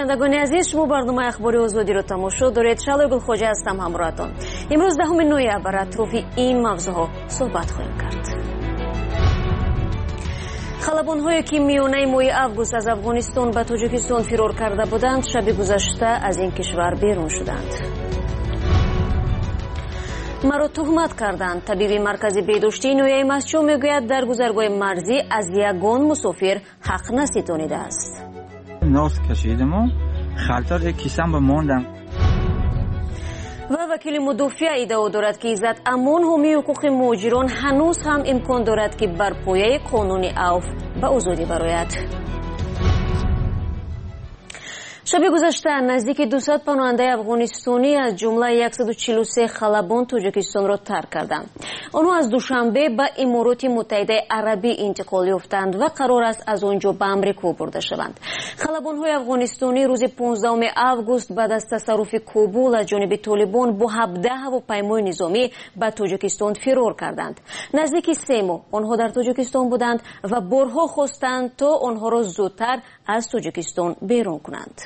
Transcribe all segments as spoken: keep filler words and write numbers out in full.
شنوندگان عزیز، شما برنامه اخباری آزادی رو تماشا دارید. شعله گلخواجه هستم همراهتان. امروز دهم نوامبر بر اطراف این موضوعها صحبت خواهیم کرد. خلبان‌هایی که میانه ماه اوگوست از افغانستان به تاجیکستان فرار کرده بودند، شب گذشته از این کشور بیرون شدند. مرا تهمت کردند. طبیب مرکزی بهداشتی نویای مسجد میگوید در گذرگاه مرزی از یگان مسافر حق نستانیده است. ناس کشیدم و خلطات یک کیسم به ماندم. و وکیل مدافع ادعا دارد که عزت امان حامی حقوق مهاجران هنوز هم امکان دارد که بر پایه قانون عفو به آزادی برآید. شب گذشته نزدیک دویست پناهنده افغانستانی از جمله صد و چهل و سه خلبان تاجیکستان را ترک کردند. آنها از دوشنبه به امارات متحده عربی انتقال یافتند و قرار است از آنجا به آمریکا برده شوند. خلبان‌های افغانستانی روز پانزدهم اوگوست بعد از تصرف کابل از جانب طالبان با هفده هواپیمای نظامی به تاجیکستان فرار کردند. نزدیک سه ماه آنها در تاجیکستان بودند و بارها خواستند تا آنها را زودتر از تاجیکستان بیرون کنند.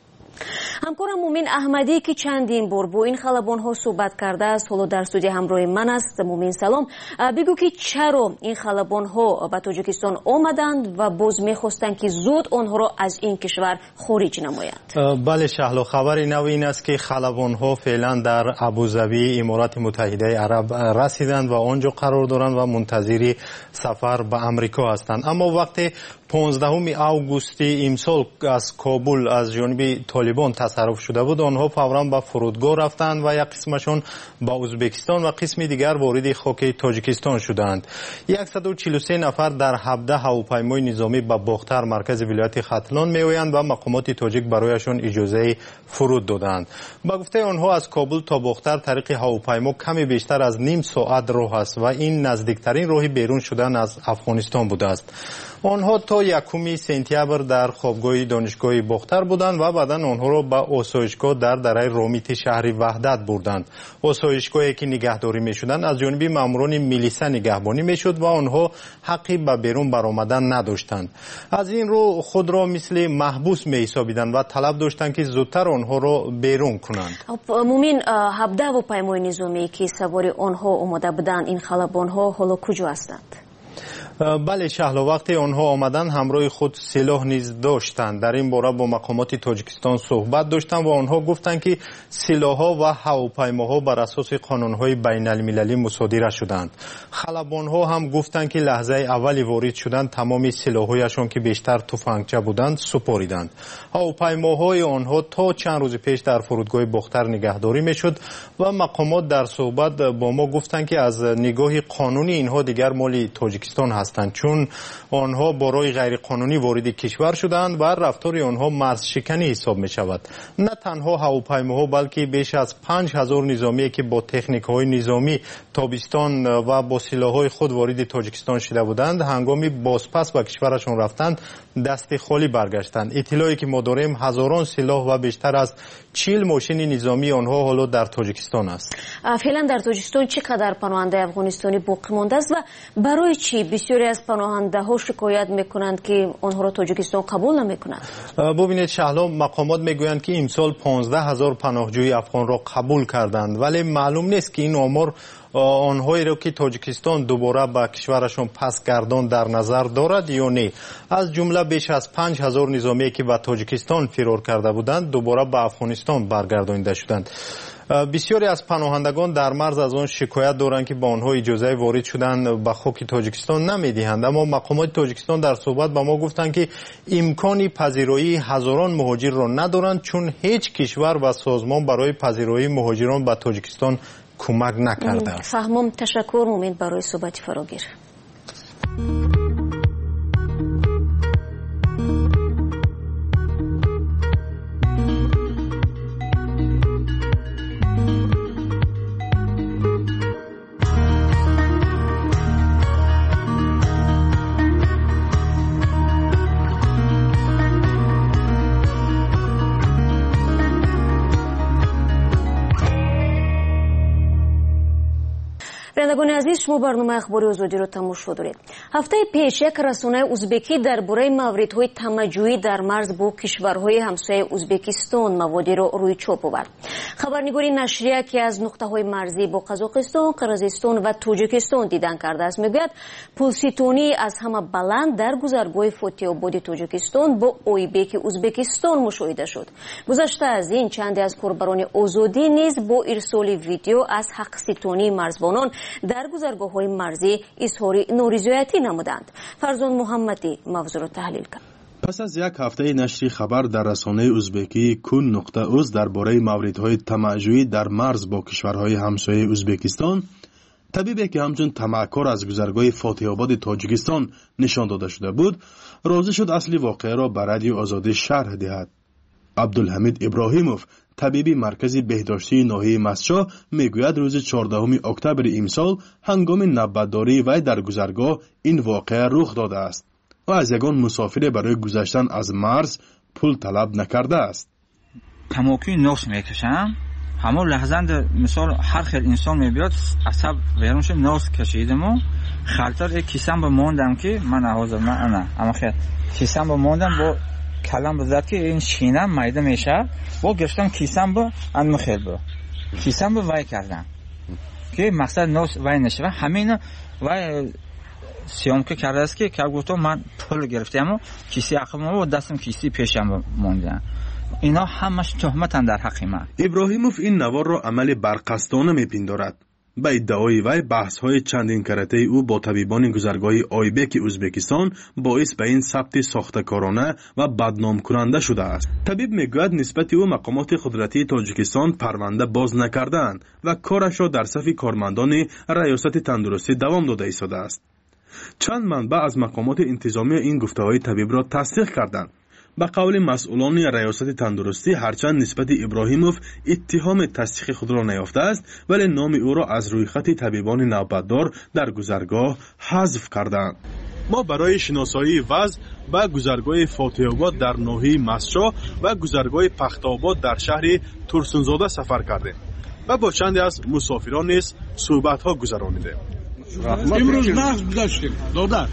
همکارم مومین احمدی که چندین بار با این خلبان‌ها صحبت کرده است حالا در استودیو همراه من است. مومین سلام، بگو که چرا این خلبان‌ها به تاجیکستان آمدند و باز می‌خواستند که زود آنها را از این کشور خارج نمایند؟ بله شهلا، خبر نو این است که خلبان‌ها فعلا در ابوظبی امارات متحده عرب رسیدند و آنجا قرار دارند و منتظر سفر به آمریکا هستند. اما وقتی پانزدهم اوگوستی امسال از کابل از جانب طالبان تصرف شده بود، آنها فوراً به فرودگاه رفتند و یک قسمشون به ازبکستان و قسم دیگر وارد خاک تاجیکستان شدند. صد و چهل و سه نفر در هفده هواپیمای نظامی به باختر مرکز ولایت ختلان میآیند و مقامات تاجیک برایشان اجازه فرود دادند. به گفته آنها از کابل تا باختر طریق هواپیما کمی بیشتر از نیم ساعت راه است و این نزدیکترین راه بیرون شدن از افغانستان بوده است. آنها تا یکم سپتامبر در خوابگاه دانشگاه باختر بودند و بعدا آنها را به آسایشگاه در دره رامیت شهر وحدت بردند. آسایشگاهی که نگهداری می‌شدند از جانب ماموران میلیسا نگهبانی می‌شد و آنها حقی به بیرون برآمدن نداشتند. از این رو خود را مثل محبوس می‌حسابیدند و طلب داشتند که زودتر آنها را بیرون کنند. مومین، هفده هواپیمای نظامی که سوار آنها آمده بودند، این خلبان‌ها حالا کجا هستند؟ بله شهلا، وقتی آنها آمدن همراه خود سلاح نیز داشتند. در این باره با مقامات تاجیکستان صحبت داشتند و آنها گفتند که سلاح‌ها و هواپیماها بر اساس قانون‌های بین المللی مصادره شدند. خلبان‌ها هم گفتند که لحظه اولی وارد شدند تمام سلاح‌هایشان که بیشتر تفنگچه بودند سپاریدند. هواپیماهای آنها تا چند روز پیش در فرودگاه باختر نگهداری می‌شد و مقامات در صحبت با ما گفتند که از نگاه قانونی اینها دیگر مال تاجیکستان هستند، چون آنها برای غیر قانونی وارد کشور شدند و رفتار آنها مرز شکنی حساب می شود. نه تنها هواپیماها بلکه بیش از پنج هزار نظامی که با تکنیک های نظامی تابستان و با سلاح‌های خود وارد تاجیکستان شده بودند، هنگامی بازپس به کشورشان رفتند دست خالی برگشتند. اطلاعی که ما داریم هزاران سلاح و بیشتر از چهل ماشین نظامی آنها حالا در تاجیکستان است. فعلا در تاجیکستان چقدر پناهنده افغانستانی باقی مانده است و برای چی بسیاری از پناهنده ها شکایت میکنند که آنها را تاجیکستان قبول نمیکنند؟ ببینید شهلا، مقامات میگویند که امسال پانزده هزار پناهجوی افغان را قبول کردند، ولی معلوم نیست که این آمار آنهایی را که تاجیکستان دوباره به کشورشان پس گردان در نظر دارد یا نه. از جمله بیش از پنج هزار نظامی که به تاجیکستان فرار کرده بودند دوباره به افغانستان برگردانیده شدند. بسیاری از پناهندگان در مرز از آن شکایت دارند که به آنها اجازه وارد شدن به خاک تاجیکستان نمیدهند، اما مقامات تاجیکستان در صحبت با ما گفتند که امکان پذیرایی هزاران مهاجر را ندارند، چون هیچ کشور و سازمان برای پذیرایی مهاجران به تاجیکستان کمک نکرده است. فهمم. تشکر مومین برای صحبت فراگیر. بینندگان عزیز، شما برنامه اخباری آزادی رو تماشا دارید. هفته پیش یک رسانه ازبکی درباره موردهای تمجویی در مرز با کشورهای همسایه ازبکستان موادی را روی چاپ آورد. خبرنگاری نشریه که از نقطه‌های مرزی با قزاقستان، قرقیزستان و تاجیکستان دیدن کرده است میگوید پلسیتونی از همه بلند در گذرگاه فاتی آباد تاجیکستان با اویبک ازبکستان مشاهده شد. گذشته از این چندی از کاربران آزادی نیز با ارسال ویدیو از حق ستانی مرزبانان در گذرگاه‌های مرزی اظهار نارضایتی نمودند. فرزان محمدی موضوع را تحلیل کرد. پس از یک هفته نشر خبر در رسانه ازبکی کن نقطه اوز درباره موردهای طمع‌جویی در مرز با کشورهای همسایه ازبکستان، طبیبی که همچون طمعکار از گذرگاه فاتح آباد تاجیکستان نشان داده شده بود، راضی شد اصل واقعه را به رادیو آزادی شرح دهد. عبدالحمید ابراهیموف، طبیبی مرکزی بهداشتی ناحیه مسجد، میگوید روز چهاردهم اکتبر امسال هنگام نوبتداری وی در گذرگاه این واقعه رخ داده است و از یگان مسافر برای گذشتن از مرز پول طلب نکرده است. تماکی نوس میکشم، همون لحظه مثال هر خیل انسان میبیاد عصب ویرونش نوس کشیدم و خالتر کیسم با موندم که من حاضر من نه اما خیل کیسم با موندم با کلام بزد که این شینم میده میشه با گشتم کیسم با ان خیل برو کیسم با وای کردم که مقصد نوس وای نشه و همین وای سیام که کرده است که که گفتم من پول گرفتم و کیسی عقبم و دستم کیسی پیشم موندم. اینا همش تهمتن در حق من. ابراهیموف این نوار را عمل برقصدانه میپندارد. با ادعای وی بحث های چندین کرته او با طبیبان گذرگاه اویبک ازبکستان باعث به این ثبت ساختکارانه و بدنام کننده شده است. طبیب میگوید نسبت او مقامات قدرتی تاجیکستان پرونده باز نکردند و کارش را در صف کارمندان ریاست تندرستی دوام داده ایستاده است. چند منبع از مقامات انتظامی این گفته‌های طبیب را تصدیق کردند. به قول مسئولان ریاست تندرستی هرچند نسبت ابراهیموف اتهام تصدیق خود را نیافته است، ولی نام او را از روی خط طبیبان نوبتدار در گذرگاه حذف کردند. ما برای شناسایی وضع به گذرگاه فاتح آباد در ناحیه مسجد و گذرگاه پختاباد در شهر ترسونزاده سفر کردیم و با چندی از مسافران نیز صحبت‌ها گذرانیدیم. امروز نقص داشتیم دادن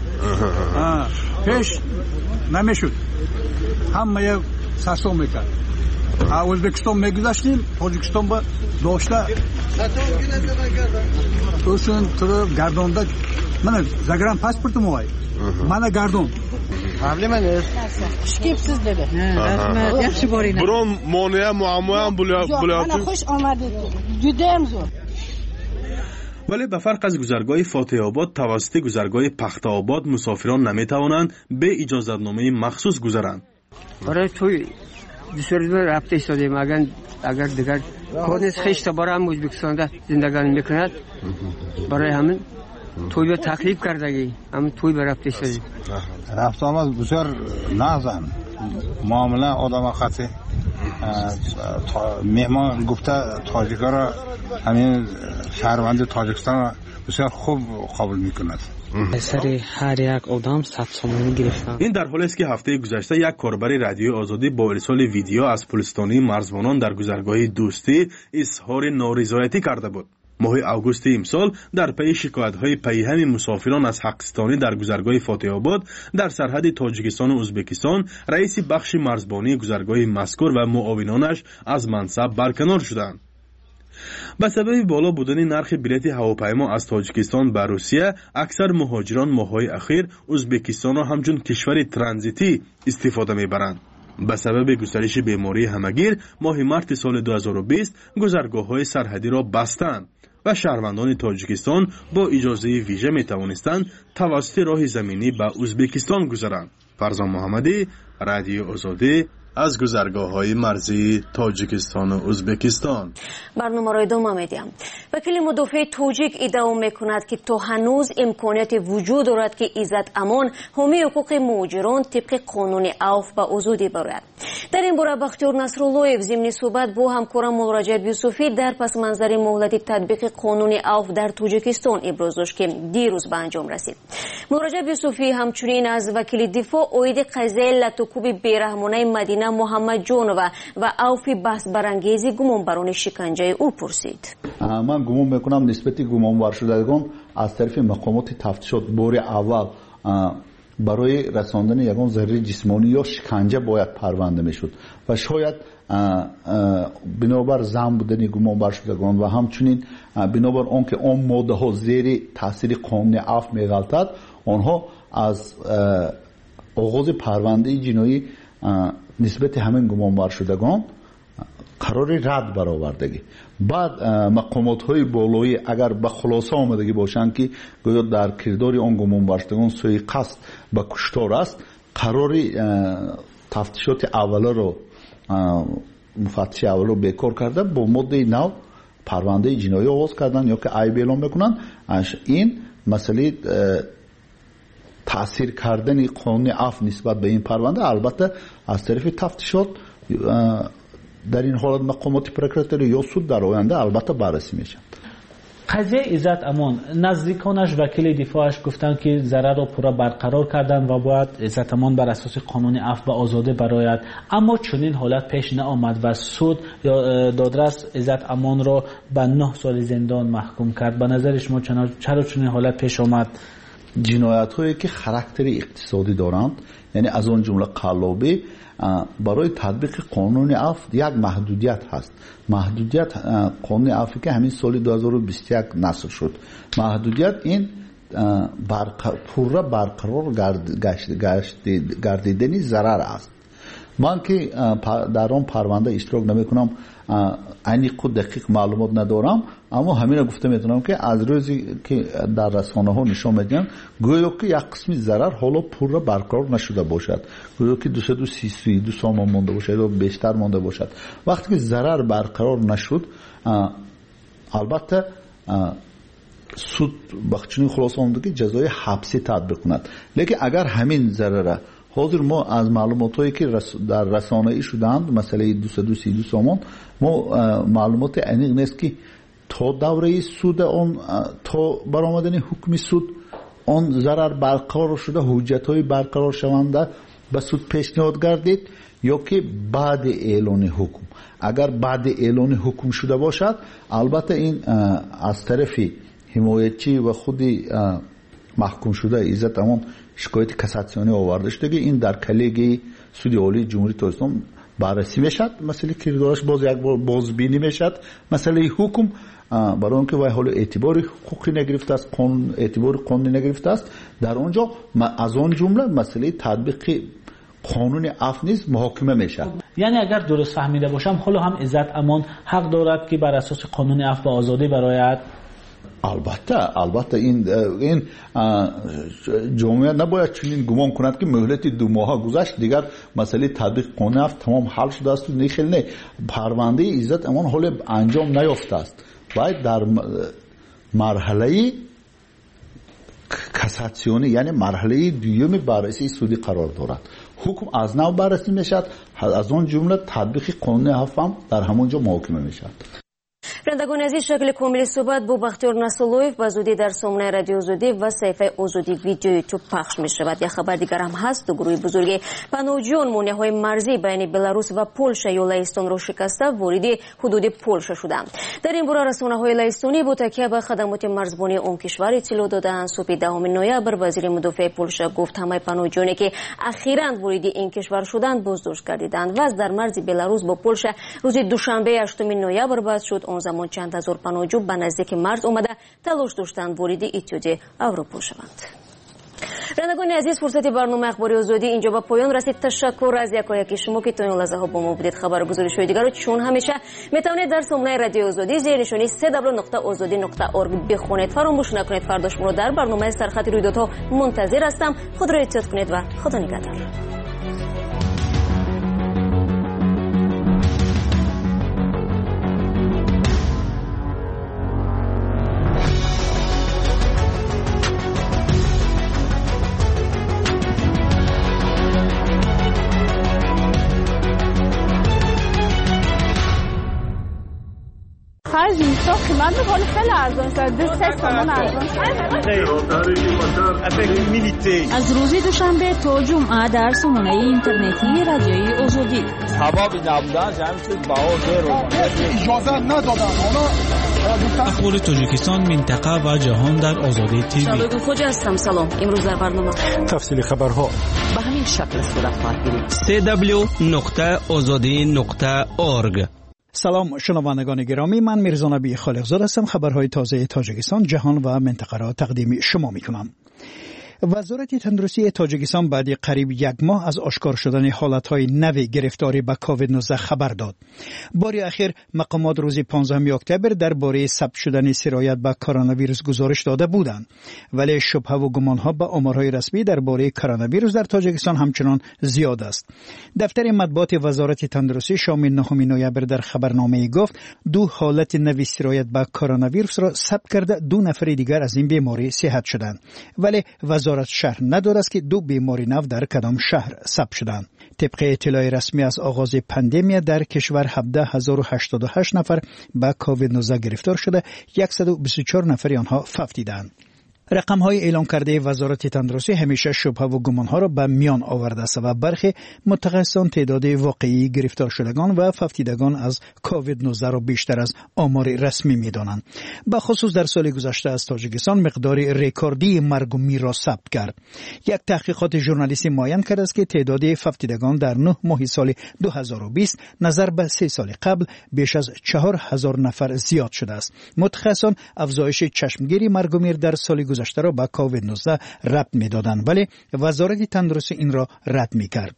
پیش نمیشد، همه سرسو میکرد. ازبکستان میگذاشتیم، تاجیکستان با داشته توشون تو گردانده من زگرم پاسپورت موای من گردون قبلی من شکیبسیز بده یخشی بارینه برون مانعه معموه هم بلیاتو من خوش آمدید دیدم زور. ولی به فرق از گذرگاه فاتح آباد توسط گذرگاه پخت آباد مسافران نمیتوانند به اجازه‌نامه مخصوص گذرند. برای توی بسیاری رفته ایستادیم اگر اگر دیگر کونیز خیشت برای ازبکستان زندگانی میکند برای همین توی به تکلیف کردگی همین توی به رفته ایستادیم. رفته آمد بسیار نازن معامله آدم خطی مهمان گفته تاجیکا را همین شهروند تاجیکستان بسیار خوب قبول میکند. سر هر یک آدم صد سومانی گرفتن. این در حالی است که هفته گذشته یک کاربر رادیو آزادی با ارسال ویدیو از پلستانی مرزبانان در گذرگاه دوستی اظهار نارضایتی کرده بود. ماه اوگوست امسال در پی شکایت‌های پیهم مسافران از حقستانی در گذرگاه فاتح آباد در سرحد تاجیکستان و ازبکستان، رئیس بخش مرزبانی گذرگاه مذکور و معاونانش از منصب برکنار شدند. به سبب بالا بودن نرخ بلیط هواپیما از تاجیکستان به روسیه، اکثر مهاجران ماه‌های اخیر ازبکستان را همچون کشور ترانزیتی استفاده می‌برند. به سبب گسترش بیماری همگیر، ماه مارس سال دو هزار و بیست گذرگاه‌های سرحدی را بستند و شهروندان تاجیکستان با اجازه ویژه می توانستند توسط راه زمینی به ازبکستان گذرند. فرزان محمدی، رادیو آزادی، از گذرگاه‌های مرزی تاجیکستان و ازبکستان. برنامه را ادامه می‌دیم. وکیل مدافع تاجیک ادعا می‌کند که تا هنوز امکانیت وجود دارد که عزت امان حامی حقوق مهاجران طبق قانون عفو به آزادی برآید. در این باره بختیار نصراللهیف ضمن صحبت با همکارم مولا رجب یوسفی در پس منظر مهلت تطبیق قانون عفو در تاجیکستان ابراز داشت که دیروز به انجام رسید. مولا رجب یوسفی همچنین از وکیل دفاع اوید قضیه لطوکوب بیرحمانه مدینه محمد جانو و عفو بحث برانگیزی گمانبران شکنجه او پرسید. من گمان میکنم نسبت گمانبر شدگان از طرف مقامات تفتیشات بار اول برای رساندن یگان ضرر جسمانی یا شکنجه باید پرونده میشد و شاید بنابر زن بودن گمانبر شدگان و همچنین بنابر آنکه آن ماده ها زیر تاثیر قانون عفو میغلطد آنها از آغاز پرونده جنایی نسبت همین گمانبر شدگان قرار رد برآوردگی بعد مقامات های بالایی اگر به خلاصه آمدگی باشند که گویا در کردار آن گمانبر شدگان سوی قصد به کشتار است قرار تفتیشات اوله رو مفتش اول رو بیکار کرده با ماده نو پرونده جنایی آغاز کردن یا که عیب اعلام بکنن این مسئله تأثیر کردن قانون عفو نسبت به این پرونده البته از طرف تفتیشات در این حالت مقامات پروکراتوری یا سود در آینده البته بررسی میشن. قضیه عزت امان نزدیکانش وکیل دفاعش گفتن که ضرر را پورا برقرار کردن و باید عزت امان بر اساس قانون عفو و آزاده برآید، اما چنین حالت پیش نآمد و سود یا دادرس عزت امان را به نه سال زندان محکوم کرد. به نظر شما چرا چنین حالت پیش آمد؟ جنایت هایی که خاراکتر اقتصادی دارند یعنی از اون جمله قلابی برای تطبیق قانون عفو یک محدودیت هست. محدودیت قانون عفو که همین سال دو هزار و بیست و یک نصر شد. محدودیت این پورا برقرار گردیدنی ضرر است. من که در آن پرونده اشتراک نمی کنم اینی خود دقیق معلومات ندارم، اما همین را گفته میتونم که از روزی که در رسانه ها نشان میدن گویا که یک قسمی ضرر حالا پورا برقرار نشده باشد، گویا که دویست و سی و دو سامان مانده باشد یا بیشتر مانده باشد. وقتی که ضرر برقرار نشد البته سود بخشنی خلاص آمده که جزای حبسی تطبیق کند. لیکن اگر همین ضرر حاضر ما از معلومات هایی که در رسانه ای شدند مسئله دویست و سی و دو سامان ما معلومات عمیق نیست که تا دوره سود اون تا برآمدن حکم سود اون ضرر برقرار شده، حجت های برقرار شونده به سود پیشنهاد گردید یا که بعد اعلان حکم. اگر بعد اعلان حکم شده باشد البته این از طرف حمایتچی و خودی محکوم شده عزت امان شکایت کاساسیونی آورده شده که این در کلیگه سود عالی جمهوری تاجیکستان بررسی میشد، مسئله کردارش باز یک بار بازبینی میشد. مسئله حکم برای اونکه وای حال اعتبار حقوقی نگرفته است، قانون اعتبار قانونی نگرفته است، در اونجا از اون جمله مسئله تطبیق قانون عفو نیز محاکمه میشد. یعنی اگر درست فهمیده باشم حالا هم عزت امان حق دارد که بر اساس قانون عفو و آزادی برآید؟ البته البته این این جامعه نباید چنین گمان کند که مهلت دو ماه گذشت دیگر مسئله تطبیق قانون عفو تمام حل شده است. نه خیلی نه، پرونده عزت امان حال انجام نیافته است، باید در مرحله کاساسیونی یعنی مرحله دوم بررسی سودی قرار دارد. حکم از نو بررسی میشد، از اون جمله تطبیق قانون عفو هم در همونجا محاکمه میشد. رندگان عزیز، شکل کامل صحبت با بختیار نصراللهیف به زودی در سامانه رادیو آزادی و صفحه آزادی ویدیو یوتیوب پخش می شود. یک خبر دیگر هم هست. دو گروه بزرگ پناهجویان مانع‌های مرزی بین بلاروس و پولشا یا لهستان را شکسته وارد حدود پولشا شدند. در این باره رسانه‌های لهستانی با تکیه به خدمات مرزبانی آن کشور اطلاع دادند. صبح دهم نوامبر وزیر مدافع پولشا گفت همه پناهجویانی که اخیراً وارد این کشور شدند بازداشت گردیدند. وضع در مرز بلاروس با پولشا روز دوشنبه هشتم نوامبر باز شد. آن زمان چند هزار پناهجو به نزدیک مرز آمده تلاش داشتند وارد اتحادیه اروپا شوند. رندگان عزیز، فرصت برنامه اخباری آزادی اینجا به پایان رسید. تشکر از یکایک شما که تا این لحظه ها با ما بودید. خبر و گزارش‌های دیگر رو چون همیشه میتونید در سامانه رادیو آزادی زیر نشانی سه دبلیو نقطه آزادی نقطه اورگ بخونید. فراموش نکنید فردا شما رو در برنامه سرخط رویدادها منتظر هستم. خود را احتیاط کنید و خدا نگهدار. خرج میشه قیمت میکنه خیلی ارزان شد. دو سه تومن ارزان از روز دوشنبه تا جمعه در سامانه اینترنتی رادیوی آزادی هوا بی نبودن جمع شد با آزه رو اجازه ندادن. حالا اخبار تاجیکستان، منطقه و جهان در آزادی تیوی. شبکه خوجا هستم. سلام. امروز در برنامه تفصیل خبرها به همین شکل صورت خواهد گرفت. دبلیو دبلیو دبلیو نقطه آزادی نقطه اورگ. سلام شنوندگان گرامی، من میرزا نبی خالقزاد هستم. خبرهای تازه تاجیکستان، جهان و منطقه را تقدیم شما میکنم. وزارت تندرستی تاجیکستان بعد قریب یک ماه از آشکار شدن حالتهای نوی گرفتاری به کووید نوزده خبر داد. بار اخیر مقامات روز پانزدهم اکتبر درباره ثبت شدن سرایت به کرونا ویروس گزارش داده بودند، ولی شبهه و گمانها به آمارهای رسمی درباره کرونا ویروس در تاجیکستان همچنان زیاد است. دفتر مطبوعات وزارت تندرستی شام نهم نوامبر در خبرنامه گفت دو حالت نوی سرایت به کرونا ویروس را ثبت کرده، دو نفر دیگر از این بیماری صحت شدند، ولی وزارت شهر ندارد است که دو بیماری نو در کدام شهر ثبت شدند. طبق اطلاع رسمی از آغاز پاندمی در کشور هفده هزار و هشتاد و هشت نفر به کووید نوزده گرفتار شده، صد و بیست و چهار نفر آنها فوت دیدند. رقم های اعلام کرده وزارت تندرستی همیشه شبهه و گمان ها را به میان آورده است و برخی متخصصان تعداد واقعی گرفتار شدگان و فوتیدگان از کووید نوزده را بیشتر از آمار رسمی می دانند. به خصوص در سال گذشته از تاجیکستان مقدار رکوردی مرگ و میر را ثبت کرد. یک تحقیقات ژورنالیستی معین کرده است که تعداد فوتیدگان در نه ماه سال دو هزار و بیست نظر به سه سال قبل بیش از چهار هزار نفر زیاد شده است. متخصصان افزایش چشمگیری مرگ و میر در سال گذشته را به کووید نوزده ربط می دادند، ولی وزارت تندرستی این را رد می کرد.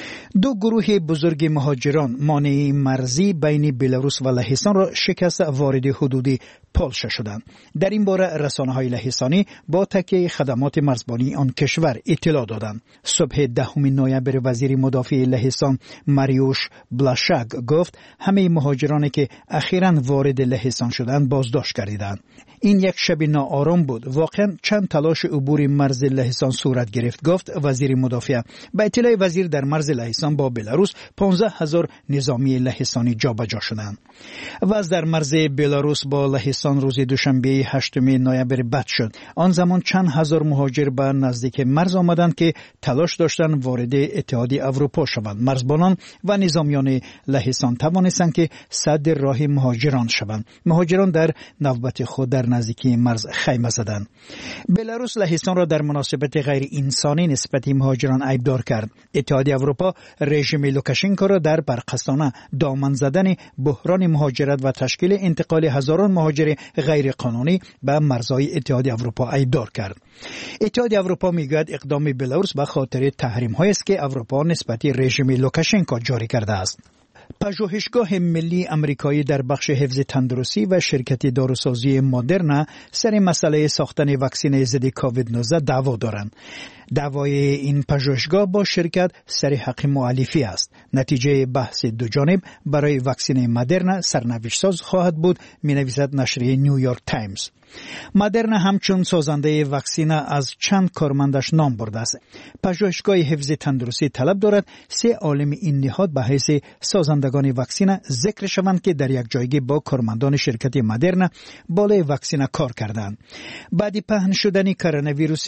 دو گروه بزرگ مهاجران مانع مرزی بین بلاروس و لهستان را شکست وارد حدود پولشا شدند. در این باره رسانه‌های لهستانی با تکیه خدمات مرزبانی آن کشور اطلاع دادند. صبح دهم نوامبر وزیر مدافع لهستان ماریوش بلاشاگ گفت همه مهاجرانی که اخیراً وارد لهستان شدند بازداشت کردند. این یک شب ناآرام بود. واقعاً چند تلاش عبور مرز لهستان صورت گرفت، گفت وزیر مدافع. به اطلاع وزیر در مرز لهستان با بلاروس پانزده هزار نظامی لهستانی جابجا شدند. و از در مرز بلاروس با لهستان روز دوشنبه هشتم نوامبر بد شد. آن زمان چند هزار مهاجر به نزدیک مرز آمدند که تلاش داشتند وارد اتحادیه اروپا شوند. مرزبانان و نظامیان لهستان توانستند که صد راه مهاجران شوند. مهاجران در نوبت خود در نزدیکی مرز خیمه زدند. بلاروس لهستان را در مناسبت غیر انسانی نسبت مهاجران عیبدار کرد. اتحادیه اروپا رژیم لوکاشنکو را در برقصانه دامن زدن بحران مهاجرت و تشکیل انتقال هزاران مهاجر غیر قانونی به مرزهای اتحادیه اروپا عیبدار کرد. اتحادیه اروپا میگوید اقدام بلاروس به خاطر تحریم هایی است که اروپا نسبت رژیم لوکاشنکو جاری کرده است. پژوهشگاه ملی امریکایی در بخش حفظ تندرستی و شرکت داروسازی مدرنا سر مسئله ساختن واکسن ضد کووید نوزده دعوا دارند. دعوای این پژوهشگاه با شرکت سر حق مؤلفی است. نتیجه بحث دو جانب برای واکسن مدرنا سرنوشت ساز خواهد بود، می نویسد نشریه نیویورک تایمز. مدرنا همچون سازنده واکسن از چند کارمندش نام برده است. پژوهشگاه حفظ تندرستی طلب دارد سه عالم این نهاد به حیث سازندگان واکسن ذکر شوند که در یک جایگاه با کارمندان شرکت مدرنا بالای واکسن کار کردند. بعد پهن شدن کرونا ویروس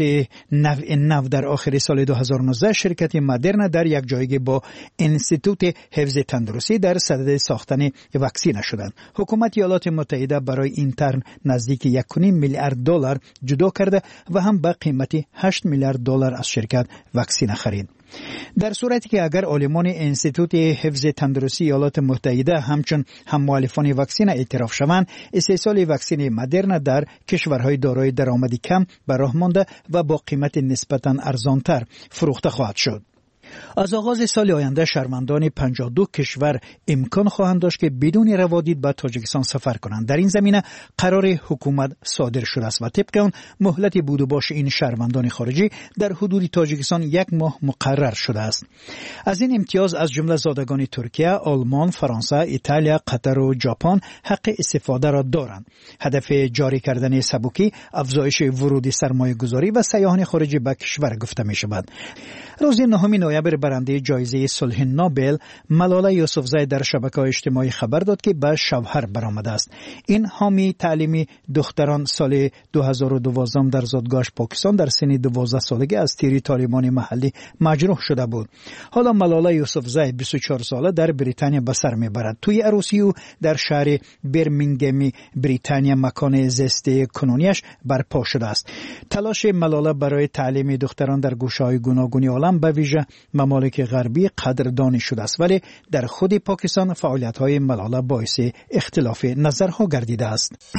نو نو در آخر سال دو هزار و نوزده شرکت مدرنا در یک جایگاه با انستیتوت حفظ تندرستی در صدد ساختن واکسن شدند. حکومت ایالات متحده برای این ترن نزدیک یک و نیم میلیارد دلار جدا کرده و هم به قیمت هشت میلیارد دلار از شرکت واکسن خرید. در صورتی که اگر عالمان انستیتوت حفظ تندرستی ایالات متحده همچون هم مؤلفان واکسن اعتراف شوند، استحصال واکسن مدرنا در کشورهای دارای درآمد کم به راه مانده و با قیمت نسبتاً ارزانتر فروخته خواهد شد. از آغاز سال آینده شهروندان پنجاه و دو کشور امکان خواهند داشت که بدون روادید به تاجیکستان سفر کنند. در این زمینه قرار حکومت صادر شده است و طبق آن مهلت بود و باش این شهروندان خارجی در حدود تاجیکستان یک ماه مقرر شده است. از این امتیاز از جمله زادگان ترکیه، آلمان، فرانسه، ایتالیا، قطر و ژاپن حق استفاده را دارند. هدف جاری کردن سبکی افزایش ورود سرمایه گذاری و سیاحان خارجی به کشور گفته می شود. روز نهم نوامبر سپتامبر برنده جایزه صلح نوبل ملاله یوسفزای در شبکه‌های اجتماعی خبر داد که به شوهر برآمده است. این حامی تعلیم دختران سال دو هزار و دوازده در زادگاه پاکستان در سن دوازده سالگی از تیر طالبان محلی مجروح شده بود. حالا ملاله یوسفزای بیست و چهار ساله در بریتانیا به سر میبرد. توی عروسی او در شهر برمینگهام بریتانیا مکان زیست کنونیش برپا شده است. تلاش ملاله برای تعلیم دختران در گوشه‌های گوناگون عالم به ویژه ممالک غربی قدردانی شده است، ولی در خود پاکستان فعالیت‌های ملاله باعث اختلاف نظرها گردیده است.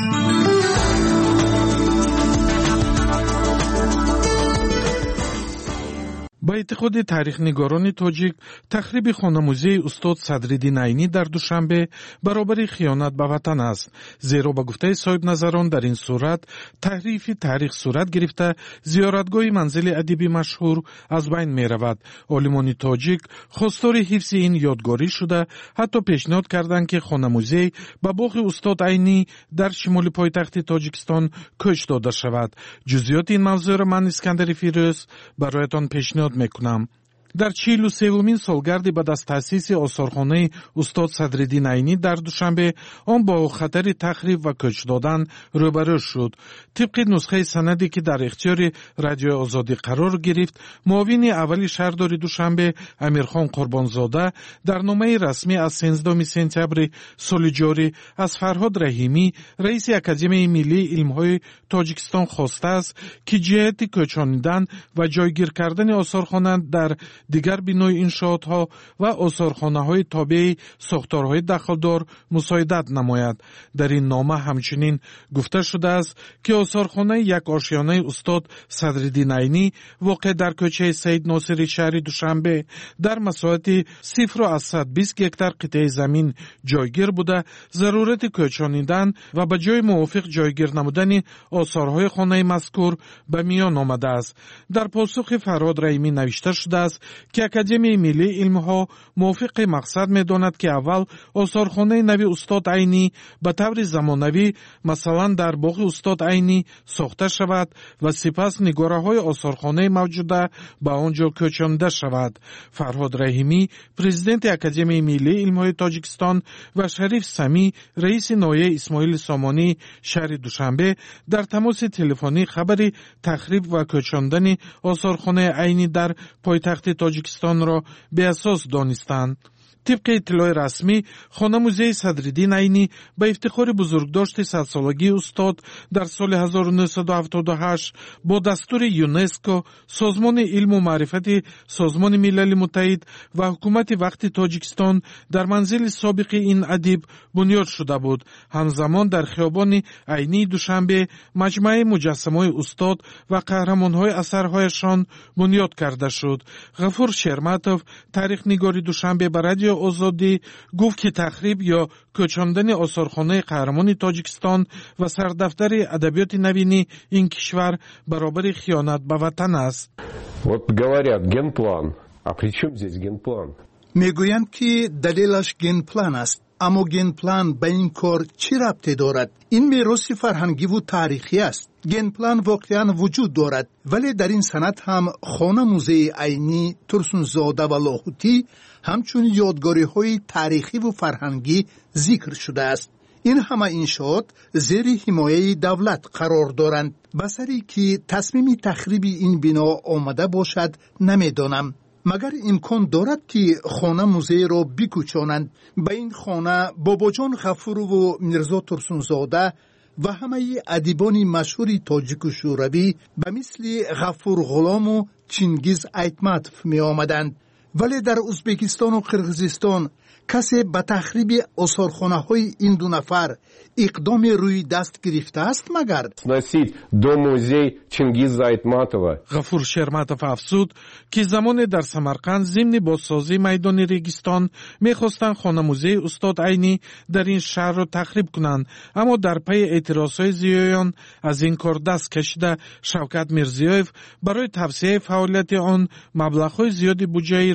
با اتحاد تاریخ‌نگاران تاجیک تخریب خانه‌موزه استاد صدرالدین عینی در دوشنبه برابر خیانت به وطن است، زیرا به گفته صاحب نظران در این صورت تحریف تاریخ صورت گرفته زیارتگاه منزل ادیبی مشهور از بین می‌رود. عالمان تاجیک خواستار حفظ این یادگاری شده، حتی پیشنهاد کردند که خانه‌موزه به باغ استاد عینی در شمال پایتخت تاجیکستان کش داده شود. جزئیات این موضوع را من اسکندر فیروز برایتان پیشنهاد میکنم. در چهل و سومین سالگرد بعد از تأسیس آثارخانه استاد صدرالدین عینی در دوشنبه آن با خطر تخریب و کج دادن روبرو شد. طبق نسخه سندی که در اختیار رادیو آزادی قرار گرفت، معاون اول شهردار دوشنبه امیرخان قربانزاده در نامه رسمی از سیزدهم سپتامبر سال جاری از فرهاد رحیمی رئیس اکادمی ملی علم‌های تاجیکستان خواسته است که جهت کوچانیدن و جایگیر کردن آثارخانه در دیگر بینای انشاءاتها و آثارخانه‌های تابع ساختارهای دخلدار مساعدت نماید. در این نامه همچنین گفته شده است که آثارخانه یک آشیانه استاد صدرالدین عینی واقع در کوچه سید ناصری شهر دوشنبه در مساحت صفر و صد و بیست هکتار قطعه زمین جایگیر بوده، ضرورت کوچانیدن و به جای موافق جایگیر نمودن آثارهای خانه مذکور به میان آمده است. در پاسخ فرهاد رحیمی نوشته شده است که اکادمی ملی علم‌ها موافق مقصد می‌داند که اول آثارخانه نوی استاد عینی به طور زمانوی مثلا در باغ استاد عینی ساخته شود و سپس نگاره‌های آثارخانه موجوده به آنجا کوچانده شود. فرهاد رحیمی پرزیدنت اکادمی ملی علم‌های تاجیکستان و شریف سمی رئیس نایه اسماعیل سامانی شهر دوشنبه در تماس تلفنی خبر تخریب و کوچاندن آثارخانه عینی در پایتخت تاجیکستان را به اساس دانستند. طبق اطلاع رسمی، خانه موزه صدرالدین عینی به افتخار بزرگداشت صد سالگی استاد در سال هزار و نهصد و هفتاد و هشت با دستور یونسکو، سازمان علم و معرفت سازمان ملل متحد و حکومت وقت تاجیکستان در منزل سابق این ادیب بنیاد شده بود. همزمان در خیابان عینی دوشنبه مجمع مجسمه‌های استاد و قهرمان‌های اثرهایشان بنیاد کرده شد. غفور شرمتوف تاریخ نگار دوشنبه به رادیو آزادی گفت که تخریب یا کوچاندن آثارخانه قهرمان تاجیکستان و سردفتر ادبیات نوین این کشور برابر خیانت به وطن است. Вот говорят генплан. А при чем здесь генплан? میگویند که دلیلش گنپلان است. اما گنپلان به این کار چی ربطی دارد؟ این میراث فرهنگی و تاریخی است. گنپلان واقعا وجود دارد، ولی در این سند هم خانه موزه عینی، ترسونزاده و لاهوتی همچون یادگاری های تاریخی و فرهنگی ذکر شده است. این همه انشاءات زیر حمایه دولت قرار دارند. بسری که تصمیم تخریب این بنا آمده باشد نمیدانم. مگر امکان دارد که خانه موزه را بکوچانند؟ به این خانه باباجان غفور و میرزا ترسونزاده و همه ادیبان مشهور تاجیک و شوروی به مثل غفور غلام و چینگیز ایتماتوف می آمدند. ولی در ازبکستان و قرغیزستان کسی به تخریب آثارخانه های این دو نفر اقدام روی دست گرفته است مگر؟ сносить до музей Чингиза Айтматова. غفور شرمتوف افزود که زمان در سمرقند ضمن بازسازی میدان ریگستان میخواستند خانه موزه استاد عینی در این شهر را تخریب کنند، اما در پی اعتراضهای زیایان از این کار دست کشیده شوکت میرزیوف برای توسعه فعالیت آن مبلغ‌های زیادی بودجه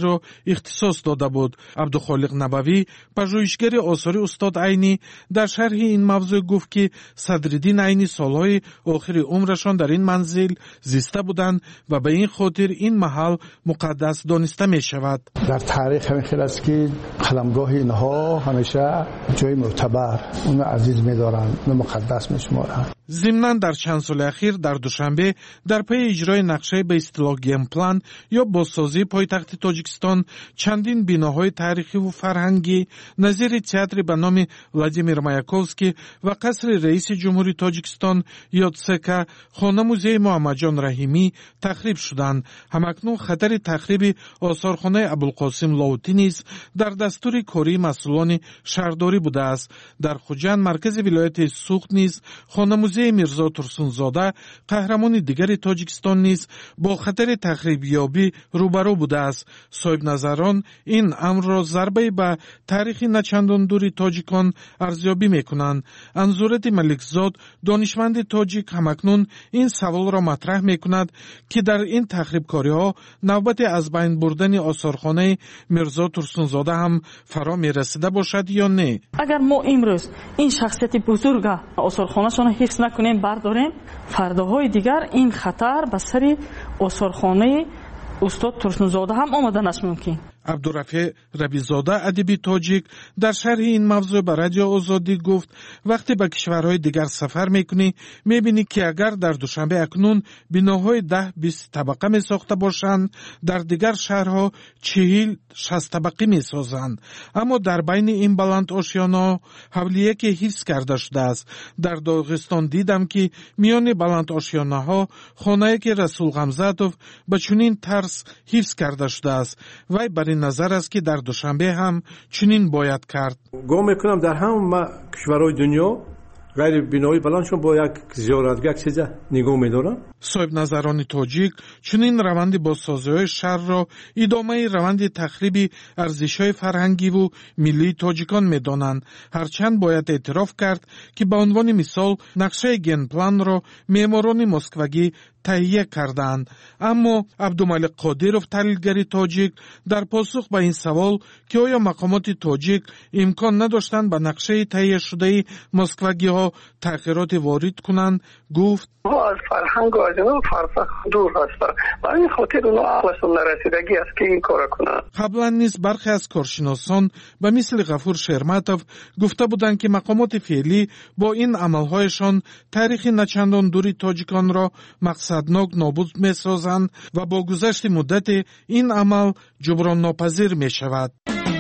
را اختصاص داده بود. عبدالخالق نبوی پژوهشگر آثار استاد عینی در شرح این موضوع گفت که صدرالدین عینی سالهای آخر عمرشان در این منزل زیسته بودند و به این خاطر این محل مقدس دانسته می شود. در تاریخ همین خیلی است که قلمگاه اینها همیشه جای معتبر اون عزیز می دارند، اون مقدس می شمارند. ضمناً در چند سال اخیر در دوشنبه در پی اجرای نقشه به اصطلاح گیم پلان یا بازسازی پایتخت تاجیکستان چندین بناهای تاریخی و فرهنگی نظیر تئاتر به نام ولادیمیر مایاکوفسکی و قصر رئیس جمهوری تاجیکستان یا تسکا، خانه موزه محمدجان رحیمی تخریب شدند. همکنون خطر تخریب آثارخانه ابوالقاسم لاهوتی نیز در دستور کاری مسئولان شهرداری بوده است. در خوجند مرکز ولایت سوخت نیز خانه موزه میرزا ترسونزاده قهرمان دیگر تاجیکستان نیز با خطر تخریب یابی روبرو بوده است. صاحب نظران این امر را ضربه به تاریخ نچندان دوری تاجیکان ارزیابی میکنند. انزورت ملکزاد دانشمند تاجیک همکنون این سوال را مطرح میکند که در این تخریبکاری ها نوبت از بین بردن آثارخانه میرزا ترسونزاده هم فرا میرسیده باشد یا نه. اگر ما امروز این شخصیت بزرگ آثارخانه‌شان حفظ نکنیم برداریم، فرداهای دیگر این خطر به سر آثارخانه استاد ترسونزاده هم آمدن است ممکن. عبدالرفیع ربیزاده ادیب تاجیک در شرح این موضوع به رادیو آزادی گفت وقتی به کشورهای دیگر سفر میکنی میبینی که اگر در دوشنبه اکنون بناهای ده بیست طبقه می ساخته باشند، در دیگر شهرها چهل شصت طبقه می سازند. اما در بین این بلند آشیانه حولیه که حفظ کرده شده است. در داغستان دیدم که میان بلند آشیانه ها خانه که رسول غمزاتوف به چنین طرز حفظ کرده شده است. وی بر نظر است که در دوشنبه هم چنین باید کرد. گمان میکنم در همه کشورهای دنیا غیر بنای بلندشون با یک زیارتگاه یک چیز نگاه میدارن. صاحب نظران تاجیک چنین روند بازسازی‌های شهر را ادامه روند تخریب ارزش‌های فرهنگی و ملی تاجیکان می‌دانند. هرچند باید اعتراف کرد که به عنوان مثال نقشه گن پلان را معماران مسکوگی تهیه کردند. اما عبدالملک قادرов تحلیلگر تاجیک در پاسخ به این سوال که آیا مقامات تاجیک امکان نداشتند به نقشه تهیه شده مسکوگی ها تغییرات وارد کنند گفت ما از فرهنگ و از اینا فرسخ دور هستند. برای این خاطر اونا عقلشون نرسیدگی است که این کار کنند. قبلا نیز برخی از کارشناسان به مثل غفور شرمتov گفته بودند که مقامات فعلی با این عملهایشان تاریخ نچندان دوری تاجیکان را مقصدناک نابود می سازند و با گذشت مدت این عمل جبران ناپذیر می شود.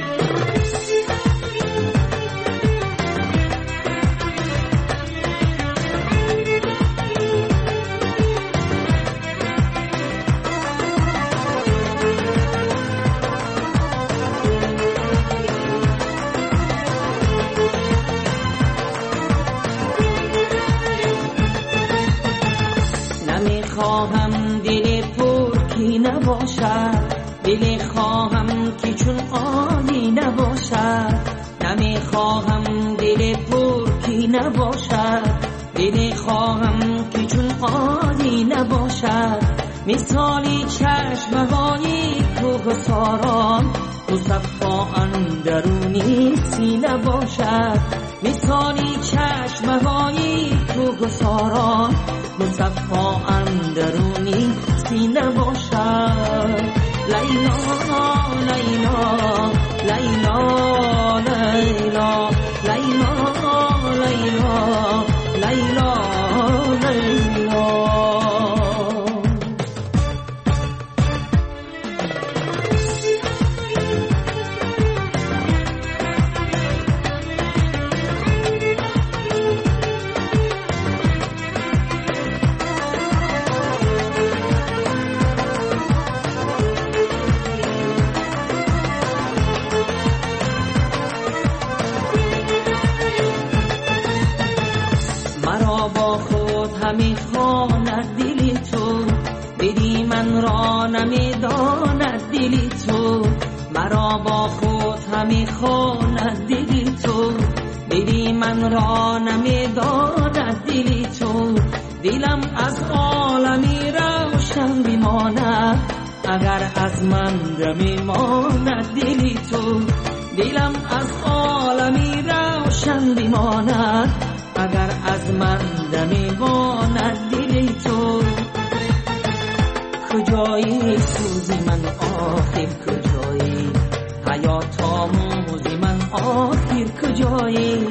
خواهم دل پر کی نباشد، دل خواهم که چون عالی نباشد. نمی خواهم دل پر کی نباشد، دل خواهم که چون عالی نباشد. مثالی چشم های کوه ساران مصفا اندرونی سینه باشد. مثالی چشم های کوه ساران مصفا اندرونی سینه باشد. لیلا لیلا لیلا لیلا لیلا لیلا لیلا لیلا. همی خواند دلی تو، بدی من را نمی داند دلی تو. مرا با خود همی خواند دلی تو، بدی من را نمی داند دلی تو. دلم از عالمی روشن بماند اگر از من میماند دلی تو دلم از عالمی روشن بماند اگر از من میماند دلی تو کجایی سوزی من آخر کجایی حیات آموزی من آخر کجایی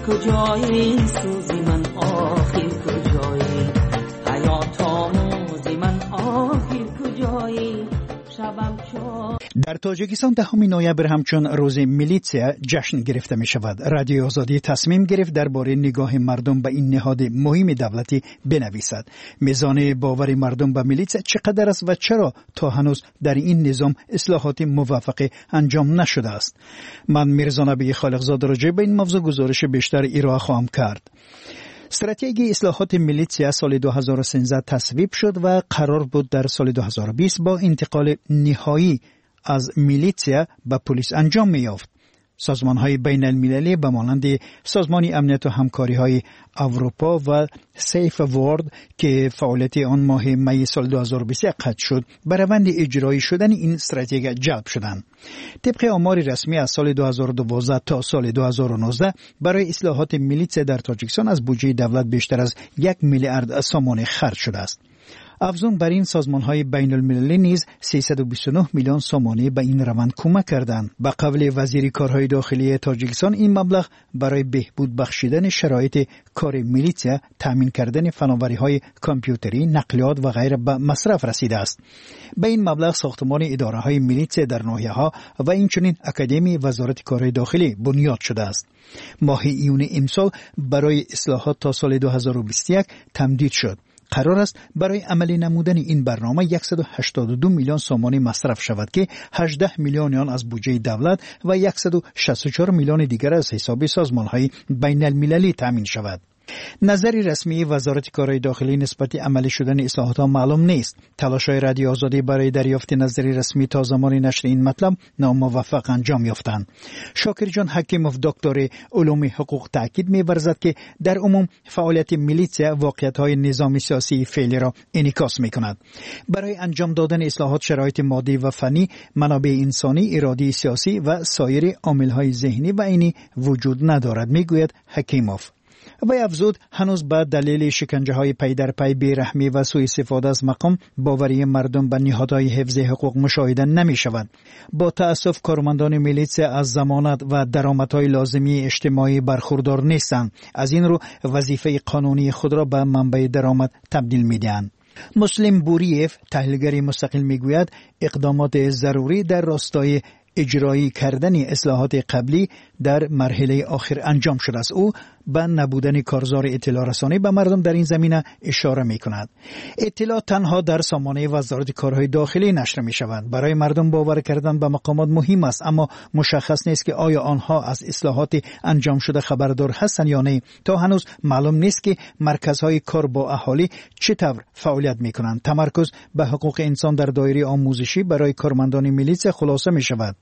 کجایی سوزی من آخر کجایی حیات آموزی من آخر کجایی شبم چون در تاجیکستان دهم نوامبر همچون روز میلیتسیا جشن گرفته می شود. رادیو آزادی تصمیم گرفت درباره نگاه مردم به این نهاد مهم دولتی بنویسد. میزان باور مردم به میلیتسیا چقدر است و چرا تا هنوز در این نظام اصلاحات موفق انجام نشده است؟ من میرزا نبی خالقزاد راجع به این موضوع گزارش بیشتر ارائه خواهم کرد. استراتژی اصلاحات میلیتسیا سال دو هزار و سیزده تصویب شد و قرار بود در سال دو هزار و بیست با انتقال نهایی از میلیتسیا به پلیس انجام می‌یافت. سازمان‌های بین المللی به مانند سازمان امنیت و همکاری‌های اروپا و سیف ورد که فعالیت آن ماه می سال دو هزار و بیست قطع شد، بر روند اجرایی شدن این استراتژی جلب شدند. طبق آمار رسمی از سال دو هزار و دوازده تا سال دو هزار و نوزده برای اصلاحات میلیتسیا در تاجیکستان از بودجه دولت بیشتر از یک میلیارد سوم خرج شده است. افزون بر این سازمان‌های بین المللی نیز سیصد و بیست و نه میلیون سومانی به این روند کمک کردند. به قول وزیر کارهای داخلی تاجیکستان این مبلغ برای بهبود بخشیدن شرایط کار میلیتسیا، تامین کردن فناوری‌های کامپیوتری، نقلیات و غیره به مصرف رسیده است. به این مبلغ ساختمان اداره‌های میلیتسیا در ناحیه‌ها و اینچنین اکادمی وزارت کارهای داخلی بنیاد شده است. ماه ایون امسال برای اصلاحات تا سال دو هزار و بیست و یک تمدید شد. قرار است برای عملی نمودن این برنامه صد و هشتاد و دو میلیون سومانی مصرف شود که هجده میلیون آن از بودجه دولت و صد و شصت و چهار میلیون دیگر از حساب سازمان‌های بین المللی تامین شود. نظری رسمی وزارت کارهای داخلی نسبت عملی شدن اصلاحات معلوم نیست. تلاش‌های رادیو آزادی برای دریافت نظری رسمی تا زمان نشر این مطلب ناموفق انجام یافتند. شاکر جان حکیموف دکتر علوم حقوق تاکید می‌ورزد که در عموم فعالیت میلیتسیا واقعیت‌های نظام سیاسی فعلی را انعکاس می‌کند. برای انجام دادن اصلاحات شرایط مادی و فنی، منابع انسانی، اراده سیاسی و سایر عامل‌های ذهنی و عینی وجود ندارد، می‌گوید حکیموف. و افزود هنوز به دلیل شکنجه های پی در پی بیرحمی و سوء استفاده از مقام باوری مردم به نهادهای حفظ حقوق مشاهده نمی شود. با تأسف کارمندان میلیتسیا از ضمانت و درآمدهای لازمی اجتماعی برخوردار نیستند. از این رو وظیفه قانونی خود را به منبع درآمد تبدیل می دهند. مسلم بوریف تحلیلگر مستقل می گوید اقدامات ضروری در راستای اجرایی کردن اصلاحات قبلی در مرحله آخر انجام شده است. او به نبودن کارزار اطلاع رسانی به مردم در این زمینه اشاره می کند. اطلاع تنها در سامانه وزارت کارهای داخلی نشر می شود. برای مردم باور کردن به مقامات مهم است، اما مشخص نیست که آیا آنها از اصلاحات انجام شده خبردار هستند یا نه. تا هنوز معلوم نیست که مرکزهای کار با اهالی چطور فعالیت می کنند. تمرکز به حقوق انسان در دایره آموزشی برای کارمندان میلیتسیا خلاصه می شود،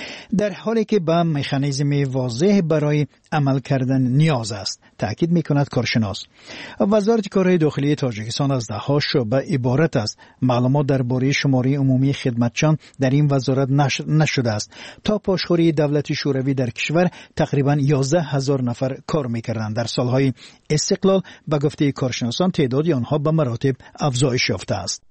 در حالی که به مکانیزم واضح برای عمل کردن نیاز است، تأکید می‌کند کارشناس. وزارت کارهای داخلی تاجیکستان از ده‌ها شعبه عبارت است. معلومات درباره شماره عمومی خدمتچان در این وزارت نشر نشده است. تا پاشخوری دولت شوروی در کشور تقریباً یازده هزار نفر کار می‌کردند. در سالهای استقلال به گفته کارشناسان تعداد آنها به مراتب افزایش یافته است.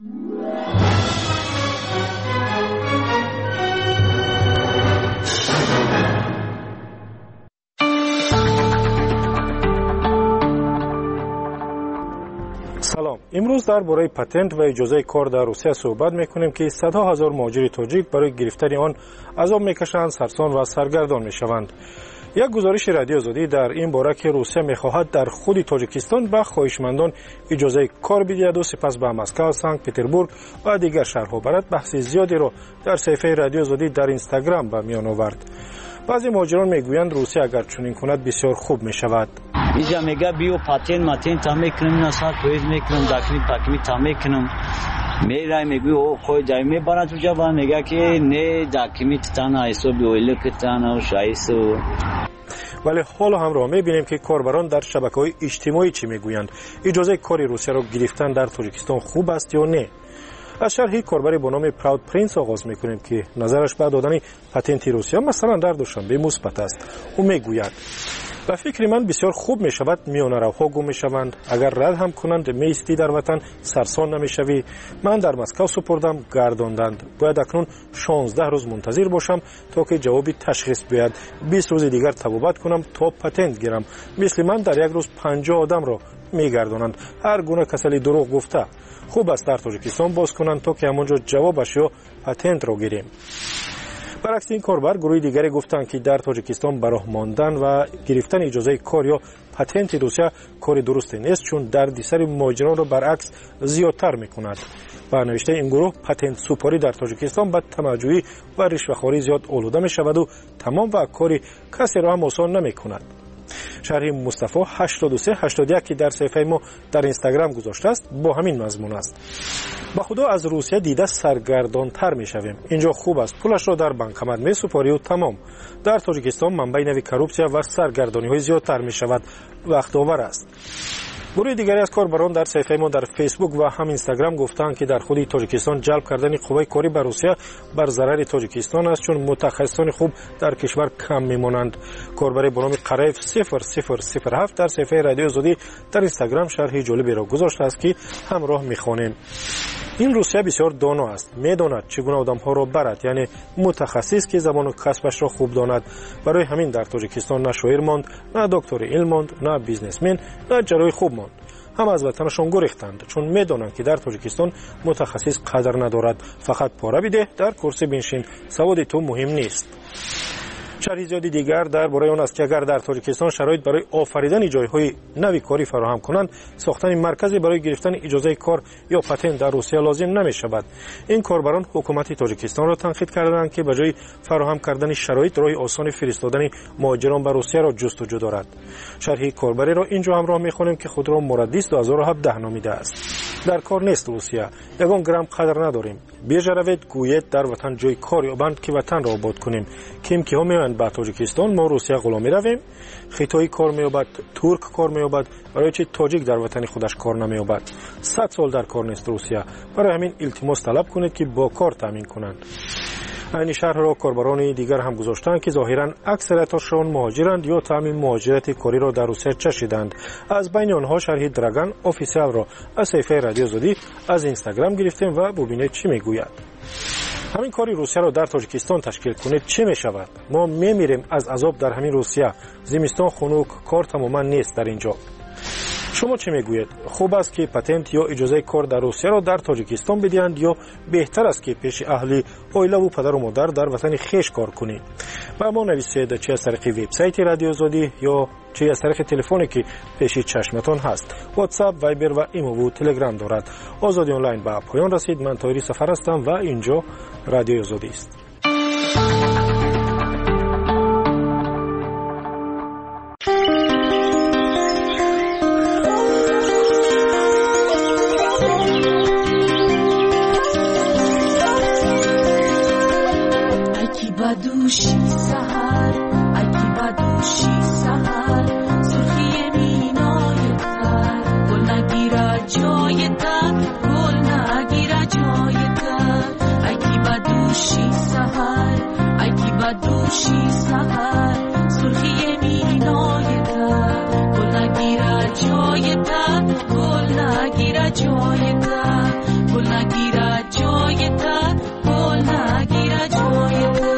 سلام. امروز درباره پتنت و اجازه کار در روسیه صحبت میکنیم که صدها هزار مهاجر تاجیک برای گرفتن آن عذاب میکشند، سرسان و سرگردان میشوند. یک گزارش رادیو آزادی در این باره که روسیه میخواهد در خود تاجیکستان به خواهشمندان اجازه کار بدهد و سپس به مسکو، سنت پترزبورگ و دیگر شهرها برد، بحث زیادی را در صفحه رادیو آزادی در اینستاگرام به میان آورد. بعضی مهاجران میگویند روسیه اگر چنین کند بسیار خوب میشود. اینجا میگه بیو پاتن ماتن تا میکنم، نسات پویز میکنم، داکمی پاکمی تا میکنم. میرای میگوی او خود جای میبرند تو جوان، میگه که نه داکمی تانا ایسو بیویل کتانا و شایسو. ولی حالا هم را میبینیم که کاربران در شبکه‌های اجتماعی چی میگویند. اجازه کاری روسیه را گرفتن در تاجیکستان خوب است یا نه؟ از شرح کاربری با نام پراود پرینس آغاز میکنیم که نظرش بعد دادن پتنت روسیه مثلا در دوشنبه مثبت است. او میگوید به فکر من بسیار خوب می شود میان روها گم می شوند. اگر رد هم کنند میستی در وطن سرسان نمی شوی. من در مسکو سپردم گرداندند. باید اکنون شانزده روز منتظر باشم تا که جوابی تشخیص بیاید. بیست روز دیگر تبابت کنم تا پتنت گیرم. مثل من در یک روز پنجاه آدم را می گردانند. هر گونه کسلی دروغ گفته خوب است در تاجیکستان باز کنند تا که همونجا جوابش یا پتنت را گیریم. برعکس این کاربر گروه دیگری گفتند که در تاجیکستان براه ماندن و گرفتن اجازه کار یا پتنت روسیه کار درستی نیست، چون دردسر مهاجران را برعکس زیادتر میکند. با نوشته این گروه پتنت سپاری در تاجیکستان به تمجیدی و رشوه‌خواری زیاد آلوده می شود و تمام و کاری کسی را هم آسان نمی کند. شرح مصطفی هشتاد و سه هشتاد و یک که در صفحه ما در اینستاگرام گذاشته است با همین مضمون است. با خدا از روسیه دیده سرگردان تر می شویم. اینجا خوب است، پولش را در بانکمت می سپاری و تمام. در تاجیکستان منبع نوی کروپسیا و سرگردانی های زیادتر می شود. وقت آور است. گروه دیگری از کاربران در صفحه ما در فیسبوک و هم اینستاگرام گفتند که در خود تاجیکستان جلب کردن قوای کاری به روسیه بر ضرر تاجیکستان است، چون متخصصان خوب در کشور کم میمانند. کاربر با نام قریف صفر صفر صفر هفت در صفحه رادیو آزادی در اینستاگرام شرح جالبی را گذاشته است که همراه میخوانیم. این روسیه بسیار دانا است، میداند چگونه آدم‌ها را برد، یعنی متخصص که زبان و کسبش را خوب داند. برای همین در تاجیکستان نه شاعر ماند، نه دکتر علم ماند، نه بیزنسمن، نه جراح خوب ماند. هم از وطنشان گریختند، چون میدانند که در تاجیکستان متخصص قدر ندارد. فقط پاره بده، در کرسی بنشین، سواد تو مهم نیست. شرح زیادی دیگر درباره آن است که اگر در تاجیکستان شرایط برای آفریدن جایهای نوی کاری فراهم کنند، ساختن مرکزی برای گرفتن اجازه کار یا پتنت در روسیه لازم نمی شود. این کاربران حکومت تاجیکستان را تنقید کردند که به جای فراهم کردن شرایط راه آسان فرستادن مهاجران به روسیه را جستجو دارد. شرح کاربری را اینجا همراه می‌خوانیم که خود را مردیس دو هزار و هفده نامیده است. در کار نیست روسیه، یگان گرم قدر نداریم. بیجروید گوید در وطن جای کار یابند که وطن را آباد کنیم. کیم که ها میوند به تاجیکستان، ما روسیه غلامی رویم. خیتایی کار مییابد، ترک کار مییابد، برای چی تاجیک در وطن خودش کار نمییابد؟ صد سال در کار نیست روسیه. برای همین التماس طلب کنید که با کار تامین کنند. این شهر را کاربران دیگر هم گذاشتند که ظاهرا اکثریتشان مهاجرند یا تامین مهاجرت کاری را در روسیه چشیدند. از بین آنها شرح درگان آفیسیال را از صفحه رادیو آزادی از اینستاگرام گرفتیم و ببینید چی میگوید. همین کاری روسیه را در تاجیکستان تشکیل کنید چه می شود؟ ما می میریم از عذاب در همین روسیه. زمستان خنک، کار تماما نیست در اینجا. شما چه میگویید؟ خوب است که پتنت یا اجازه کار در روسیه را در تاجیکستان بدهند یا بهتر است که پیش اهل عائله و پدر و مادر در وطن خویش کار کنید؟ با ما نویسید، چه از طریق وبسایت رادیو آزادی یا چه از طریق تلفنی که پیش چشمتان هست. واتساپ، وایبر و ایمو و تلگرام دارد. آزادی آنلاین به پایان رسید. من طاهری سفر هستم و اینجا رادیو آزادی است. دوشی سهر اگی بدوشی سهر سرخی مینای تر گل نگیره جای تر گل نگیره جای تر اگی بدوشی سهر اگی بدوشی سهر سرخی مینای تر گل نگیره جای تر گل نگیره جای تر گل نگیره جای تر گل نگیره جای تر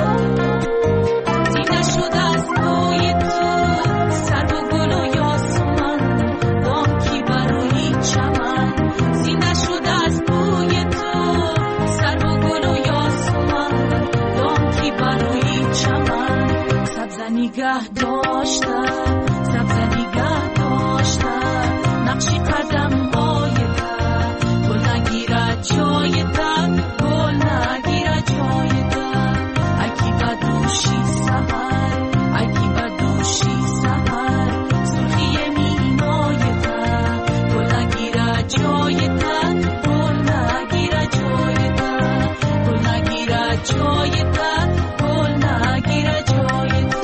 نگاه داشته سبز نگاه داشته نقشی قدم های در گل نگیره جای در گل نگیره جای در اگی بدوشی سهر اگی بدوشی سهر سرخی مینای در گل نگیره جای در گل نگیره جای در گل نگیره جای در گل نگیره جای در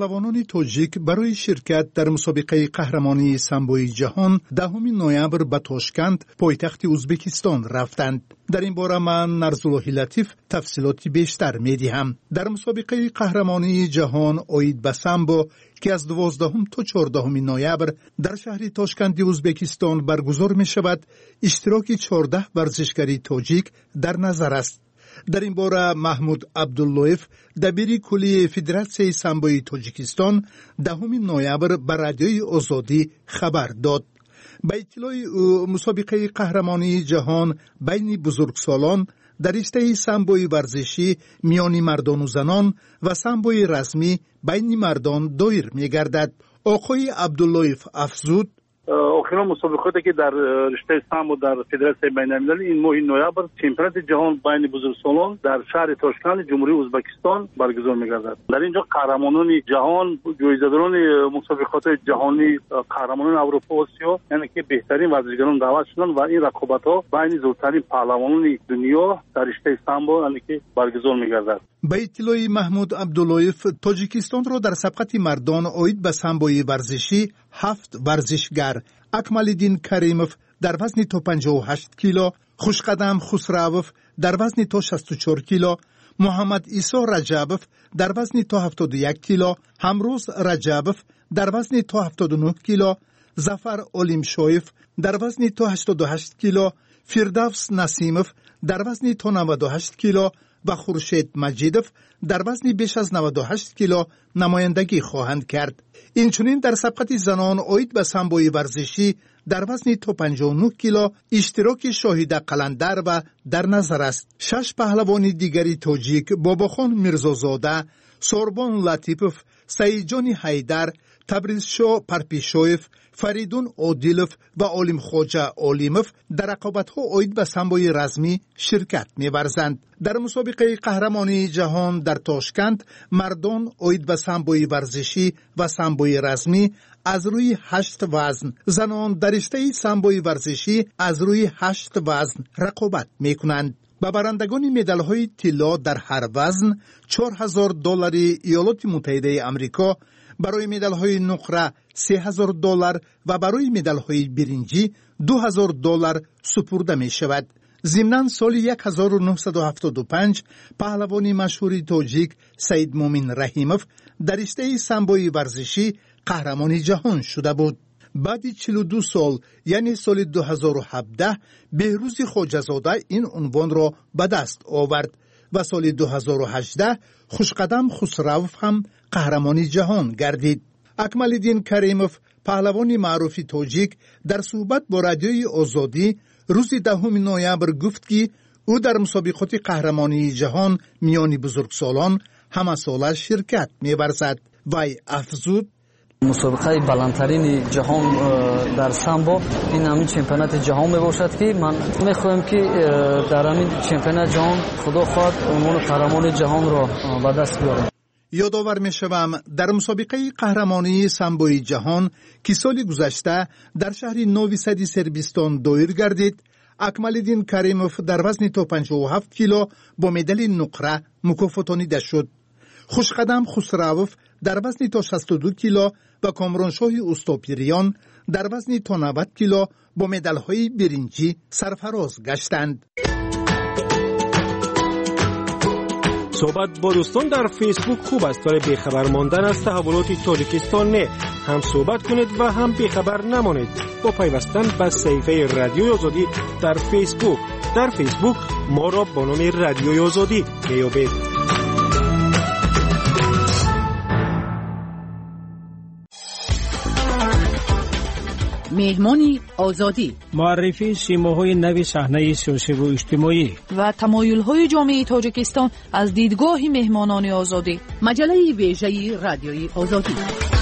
پهلوانان تاجیک برای شرکت در مسابقه قهرمانی سامبوی جهان دهم نوامبر به تاشکند پایتخت ازبکستان رفتند. در این باره من نرزالله لطیف تفصیلاتی بیشتر میدهم. در مسابقه قهرمانی جهان اوید به سامبو که از دوازدهم تا چهاردهم نوامبر در شهر تاشکند ازبکستان برگزار می شود، اشتراک چهارده ورزشکاری تاجیک در نظر است. در این باره محمود عبداللهیف دبیر کلی فدراسیون سامبوی تاجیکستان دهم نوامبر به رادیوی آزادی خبر داد. با اطلاع او مسابقه قهرمانی جهان بین بزرگسالان در رشته سامبوی ورزشی میان مردان و زنان و سامبوی رسمی بین مردان دایر می‌گردد. آقای عبداللهیف افزود: آخرین مسابقاتی که در رشته سامبو در فدراسیون بین‌المللی این ماه نوامبر چمپیونات جهان بین بزرگسالان در شهر تاشکند جمهوری ازبکستان برگزار می‌گردد. در اینجا قهرمانان جهان، جایزه‌داران مسابقات جهانی، قهرمانان اروپا و آسیا، یعنی که بهترین ورزشکاران دعوت شدند و این رقابت‌ها بین زورترین پهلوانان دنیا در رشته سامبو یعنی که برگزار می‌گردد. به اطلاع محمود عبداللهیف، تاجیکستان را در سبقت مردان اوید به سامبوی ورزشی هفت ورزشگر اکمالدین کریموف در وزن تا پنجاه و هشت کیلو، خوشقدم خسروف در وزن تا شصت و چهار کیلو، محمد عیسی رجبوف در وزن تا هفتاد و یک کیلو، همروز رجبوف در وزن تا هفتاد و نه کیلو، ظفر اولیمشویف در وزن تا هشتاد و هشت کیلو، فردوس نسیموف در وزن تا نود و هشت کیلو و خورشید مجیدوف در وزن بیش از نود و هشت کیلو نمایندگی خواهند کرد. اینچنین در سبقت زنان اوید به سامبوی ورزشی در وزن تا پنجاه و نه کیلو اشتراک شاهد قلندر و در نظر است. شش پهلوان دیگری تاجیک باباخان میرزازاده، سوربان لطیپوف، سعیدجان حیدر، تبریزشاه پرپیشویف، فریدون عادیلوف و عالم خواجه عالیموف در رقابت‌ها اوید به سامبوی رسمی شرکت می‌ورزند. در مسابقه قهرمانی جهان در تاشکند مردان اوید به سامبوی ورزشی و سامبوی رسمی از روی هشت وزن، زنان در رشته سامبوی ورزشی از روی هشت وزن رقابت می‌کنند. با برندگان مدال‌های طلا در هر وزن چهار هزار دلار ایالات متحده آمریکا، برای مدال‌های نقره سه هزار دلار و برای مدال‌های برنجی دو هزار دلار سپرده می شود. ضمناً سال هزار و نهصد و هفتاد و پنج پهلوان مشهور تاجیک سید مومن رحیموف در رشته سامبوی ورزشی قهرمان جهان شده بود. بعد چهل و دو سال یعنی سال دو هزار و هفده بهروز خواجه‌زاده این عنوان را به دست آورد و سال دو هزار و هجده خوشقدم خسروف هم قهرمانی جهان گردید. اکمالدین کریموف پهلوان معروف تاجیک در صحبت با رادیوی آزادی روز دهم نوامبر گفت که او در مسابقات قهرمانی جهان میان بزرگسالان همه ساله شرکت می‌ورزد. وی افزود: مسابقه بلندترین جهان در سامبو این همین چمپیونات جهان می باشد که من میخواهم که در همین چمپیونات جهان خدا خواهد عنوان قهرمان جهان را به دست بیارم. یادآور میشوم در مسابقه قهرمانی سامبوی جهان که سال گذشته در شهر نوی سد سربستان دایر گردید، اکمالدین کریموف در وزن تا پنجاه و هفت کیلو با مدال نقره مکافاتانیده شد. خوشقدم خسروف در وزن تا شصت و دو کیلو و کامرانشاه اوستاپیریان در وزن تا نود کیلو با مدال‌های برنجی سرفراز گشتند. صحبت با دوستان در فیسبوک خوب است، ولی بیخبر ماندن از تحولات تاجیکستان نه. هم صحبت کنید و هم بیخبر نمانید با پیوستن به صفحه رادیوی آزادی در فیسبوک. در فیسبوک ما را با نام رادیوی آزادی میابید. مهمانی آزادی، معرفی سیماهای نوی صحنه سیاسی و اجتماعی و تمایل‌های جامعه تاجیکستان از دیدگاه مهمانان آزادی. مجله ویژه رادیوی آزادی.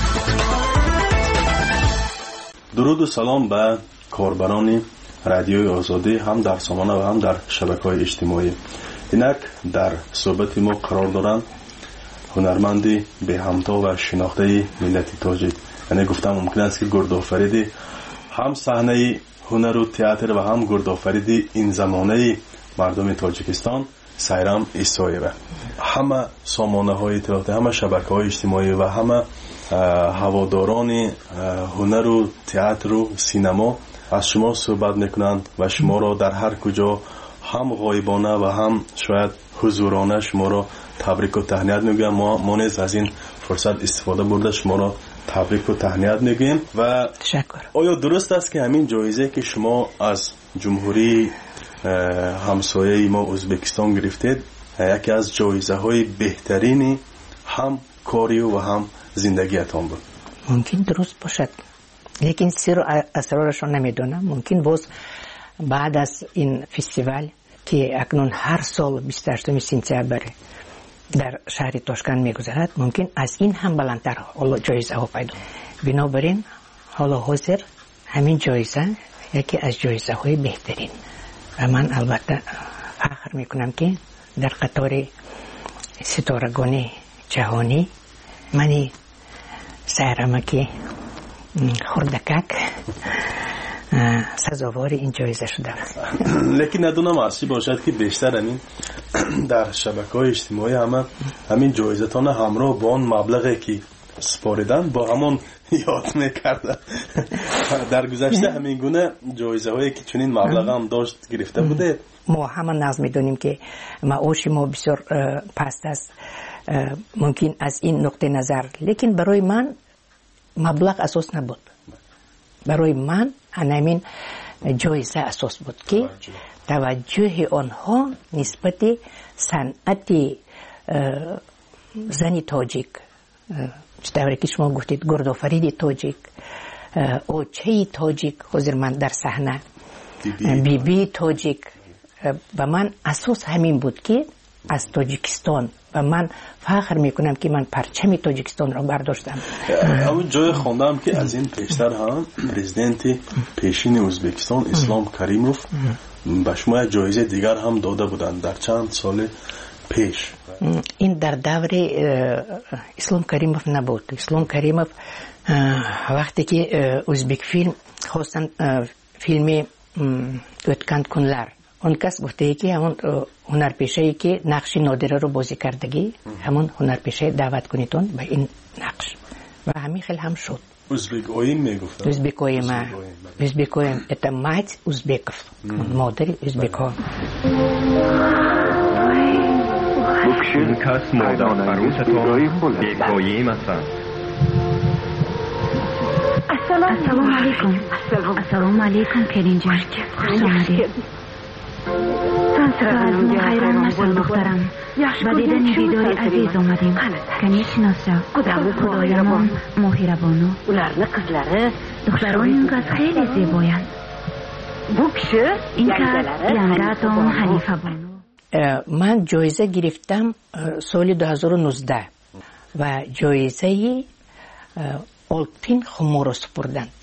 درود و سلام به کاربران رادیوی آزادی هم در سامانه و هم در شبکه‌های اجتماعی. اینک در صحبت ما قرار دارند هنرمندی به همتا و شناخته ملت تاجیک. یعنی گفتم ممکن است که گردآفریدی هم صحنه هنر و تئاتر و هم گردآفریدی این زمانه مردم تاجیکستان سایرام ایسایه. همه سامانه های اطلاعاتی، همه شبکه های اجتماعی و همه هواداران هنر و تئاتر و سینما از شما صحبت میکنند و شما را در هر کجا هم غایبانه و هم شاید حضورانه شما را تبریک و تهنیت میگویم. ما ما نیز از این فرصت استفاده برده شما را تبریک و تهنیت میگیم. و تشکر. آیا درست است که همین جایزه که شما از جمهوری همسایه ما ازبکستان گرفتید یکی از جایزه های بهترین هم کاری و هم زندگیتان بود؟ ممکن درست باشد، لیکن سر و اسرارش نمیدونم. ممکن باز بعد از این فستیوال که اکنون هر سال بیست و هشتم سپتامبر در شهر تاشکند میگذرد، ممکن از این هم بلندتر حالا جایزه ها پیدا. بنابراین حالا حاضر همین جایزه یکی از جایزه های بهترین و من البته فخر میکنم که در قطار ستارگان جهانی منی سهرمکی خردکک سزاوار این جایزه شده. لیکن ندونم اصلی باشد که بیشتر همین در شبکه های اجتماعی همه همین جایزتان همراه با آن مبلغی که سپاریدن با همون یاد میکردن. در گذشته همین گونه جایزه هایی که چنین مبلغ هم داشت گرفته بوده. ما همه ناز میدونیم که معاش ما بسیار پست است ممکن از این نقطه نظر، لیکن برای من مبلغ اساس نبود. برای من همین جایزه اساس بود که توجه آنها نسبت صنعت زنی تاجیک، چطوری که شما گفتید گردآفرید تاجیک، اوچه تاجیک، حضور من در صحنه بی بی تاجیک، و من اساس همین بود که از تاجیکستان و من فخر میکنم که من پرچم تاجیکستان را برداشتم. اما جای خوندم که از این پیشتر هم پرزیدنت پیشین ازبکستان اسلام کریموف به شما جایزه دیگر هم داده بودند در چند سال پیش. این در دور اسلام کریموف نبود. اسلام کریموف وقتی که ازبک فیلم خواستن فیلم اوتکند کنلر، اون کس گفته که همون هنرپیشه‌ای که نقش نادره رو بازی کردگی همون هنرپیشه دعوت کنیتون به این نقش و همین خیلی هم شد. ازبک اویم میگفتن. ازبک اویم ازبک اویم это мать узбеков، مادر ازبک ها. این کس مادر عروستان بیکایی مثلا. السلام علیکم. السلام علیکم کریم جان، خوش آمدید. سلام خیران نشد دخترم، و دیدن دیدار عزیز آمدیم. کنی شناسا خدایمان مهربانو، دختران این کس خیلی زیبایند. این کس ینگاتون حنیفه بانو. من جایزه گرفتم سال دو هزار و نوزده و جایزه آلپین خمو را سپردند.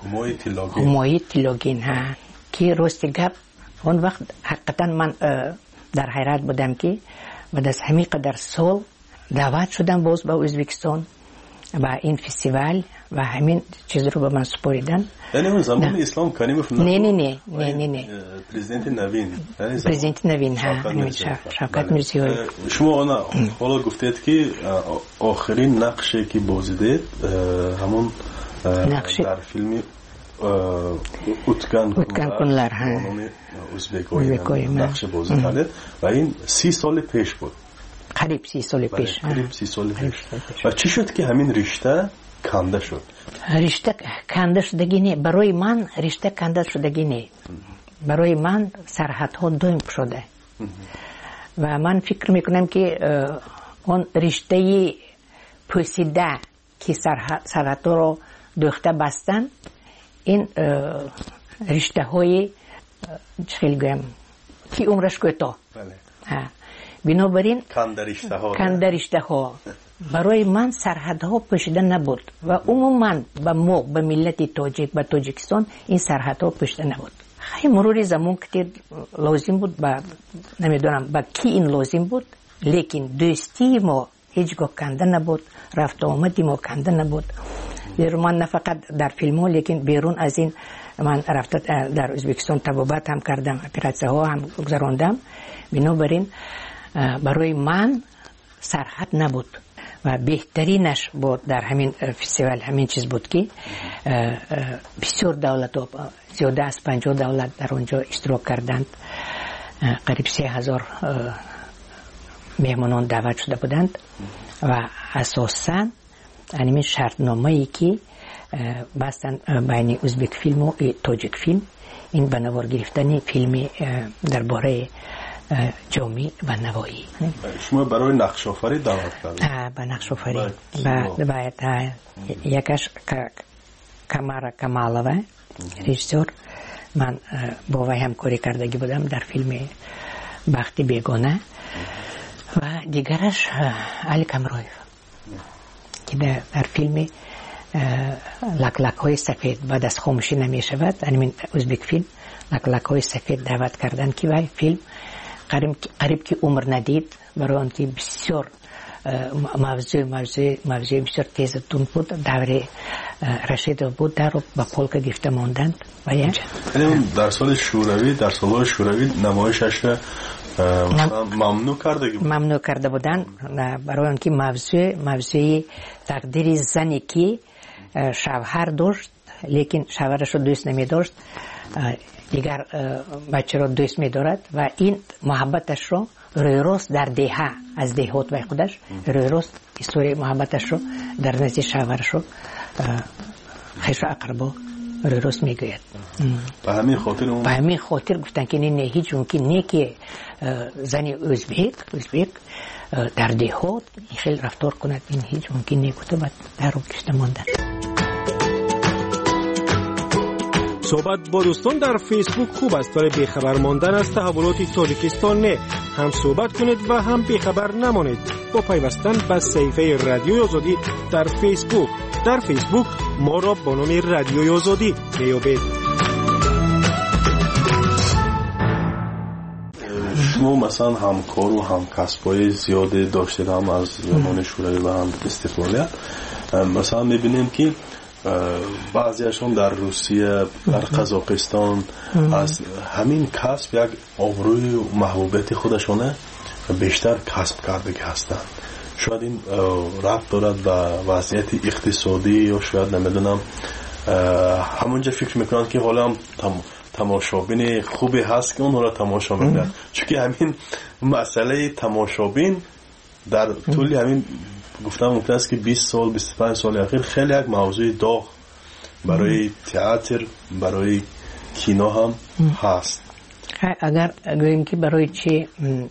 همای تیلاگین ها که راست گپ اون وقت حقیقتا من در حیرت بودم که بعد از همین قدر سال دعوت شدم باز به ازبکستان و این فستیوال و همین چیز رو به من سپاریدن. یعنی اون زمان اسلام کریموف نه نه نه نه نه نه پرزیدنت نوین پرزیدنت نوین ها شوکت میرزیوی. شما انا حالا گفتید که آخرین نقشی که بازیدید همون در فیلم اوتکند کنلر ها ازبکوی نقش بازی کرده و این سی سال پیش بود. قریب سی سال پیش. قریب سی سال پیش. و چی شد که همین رشته کنده شد؟ رشته کنده شدگی نه، برای من رشته کنده شدگی نه، برای من سرحدها دوم شده و من فکر میکنم که اون رشته پوسیده که سرحدها رو دوخته بستن این رشته های چخیل گویم که عمرش کوتاه. بنابراین کنده رشته ها برای من سرحدها پوشیده نبود و عموما به ما به ملت تاجیک به تاجیکستان این سرحدها پوشیده نبود. خیلی مرور زمان که لازم بود با نمیدونم با کی این لازم بود، لیکن دوستی ما هیچگاه کنده نبود، رفت آمدی ما کنده نبود. من نه فقط در فیلم ها لیکن بیرون از این من رفت در ازبکستان طبابت هم کردم، اپراسیون ها هم گذراندم. بنابراین برای من سرحد نبود و بهترینش بود در همین فستیوال همین چیز بود که بسیار دولت زیاده از پنجاه دولت در اونجا اشتراک کردند. قریب سه هزار مهمانان دعوت شده بودند و اساساً همین شرطنامه ای که بستن بین ازبک فیلم و تاجیک فیلم، این به نوار گرفتن فیلم درباره جامعه و نوایی. شما برای نقش آفری دعوت کردید؟ به نقش آفری باید یکش کمارا کمالوه رژیسور، من با وی همکاری کردگی بودم در فیلم بخت بیگانه، و دیگرش علی کمرویف که در فیلم لک لک های سفید بعد از خاموشی نمی شود، همین ازبک فیلم لک لک های سفید دعوت کردن که وی فیلم قریب که عمر ندید، برای آن که بسیار موضوع موضوع موضوع بسیار تیزتون بود، دوره رشید بود، در رو با پولک گرفته ماندند. و یعنی در سال شوروی در سال شوروی نمایشش ممنوع کرده ممنوع کرده بودن، برای آن که موضوع موضوع تقدیر زنی که شوهر داشت لیکن شوهرش رو دوست نمی داشت، دیگر بچه رو دوست می دارد و این محبتش رو روی راست در دهه از دهات و خودش روی راست استوری محبتش رو در نزد شوهرش رو خیش و اقربا روی راست می گوید. به همین خاطر اون به همین خاطر گفتن که نه هیچ ممکن نه که زنی ازبک ازبک در دهات خیلی رفتار کند، این هیچ ممکن نه گفته بعد در رو کشته ماندن. صحبت با دوستان در فیسبوک خوب است، ولی بیخبر ماندن از تحولات تاجیکستان نه. هم صحبت کنید و هم بیخبر نمانید با پیوستن به صفحه رادیوی آزادی در فیسبوک. در فیسبوک ما را با نام رادیوی آزادی میابید. شما مثلا همکار و همکسبای زیاده داشتید، هم از زمان شوروی و هم استقلالیت. مثلا میبینیم که بعضیشون در روسیه، در قزاقستان از همین کسب یک آبروی و محبوبیت خودشونه بیشتر کسب کرده هستند. شاید این ربط دارد به وضعیت اقتصادی یا شاید نمیدونم همونجا فکر میکنن که حالا هم تماشابین خوبی هست که اون را تماشا میکنن، چون که همین مسئله تماشابین در طول همین گفتم ممکن است که بیست سال بیست و پنج سال اخیر خیلی یک موضوع داغ برای تئاتر برای کینو هم هست. اگر گوییم که برای چی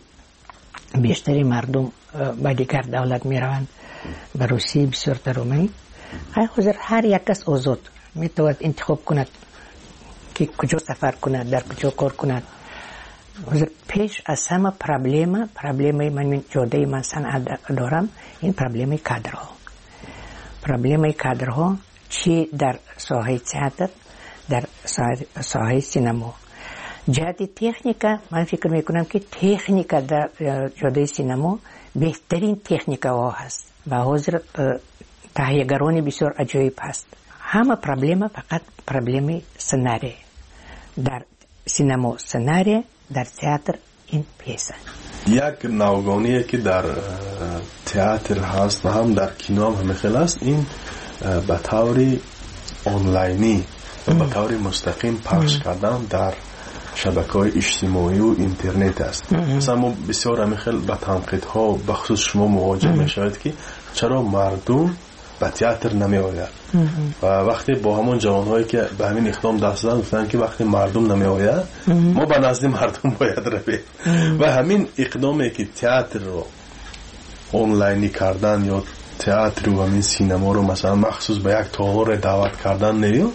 بیشتری مردم به دیگر دولت می روند، به روسیه بسیار ترومی، حاضر هر یک کس آزاد می تواند انتخاب کند که کجا سفر کند، در کجا کار کند. حاضر پیش از همه پرابلم پرابلم من جاده من صنعت دارم، این پرابلم کادرها پرابلم کادرها چی در ساحه تئاتر، در ساحه سینما. جهت تکنیکا من فکر میکنم که تکنیکا در جاده سینما بهترین تکنیکا ها هست و حاضر تهیه‌گرانی بسیار عجیب هست. همه پرابلم فقط پرابلم سناریو، در سینما سناریو، در تئاتر این پیسه. یک نوگانیه که در تئاتر هست و هم در کینو هم خیلی است، این به طور آنلاینی و به طور مستقیم پخش کردن در شبکه‌های اجتماعی و اینترنت است. مثلا ما بسیار همیخیل به تنقیدها بخصوص شما مواجه میشوید که چرا مردم به تئاتر نمی آید و وقتی با همون جوانهایی که به همین اقدام دست زدن گفتن که وقتی مردم نمی آید ما به نزد مردم باید رویم و همین اقدامی که تئاتر رو آنلاینی کردن یا تئاتر و همین سینما رو مثلا مخصوص به یک تالار دعوت کردن نیو،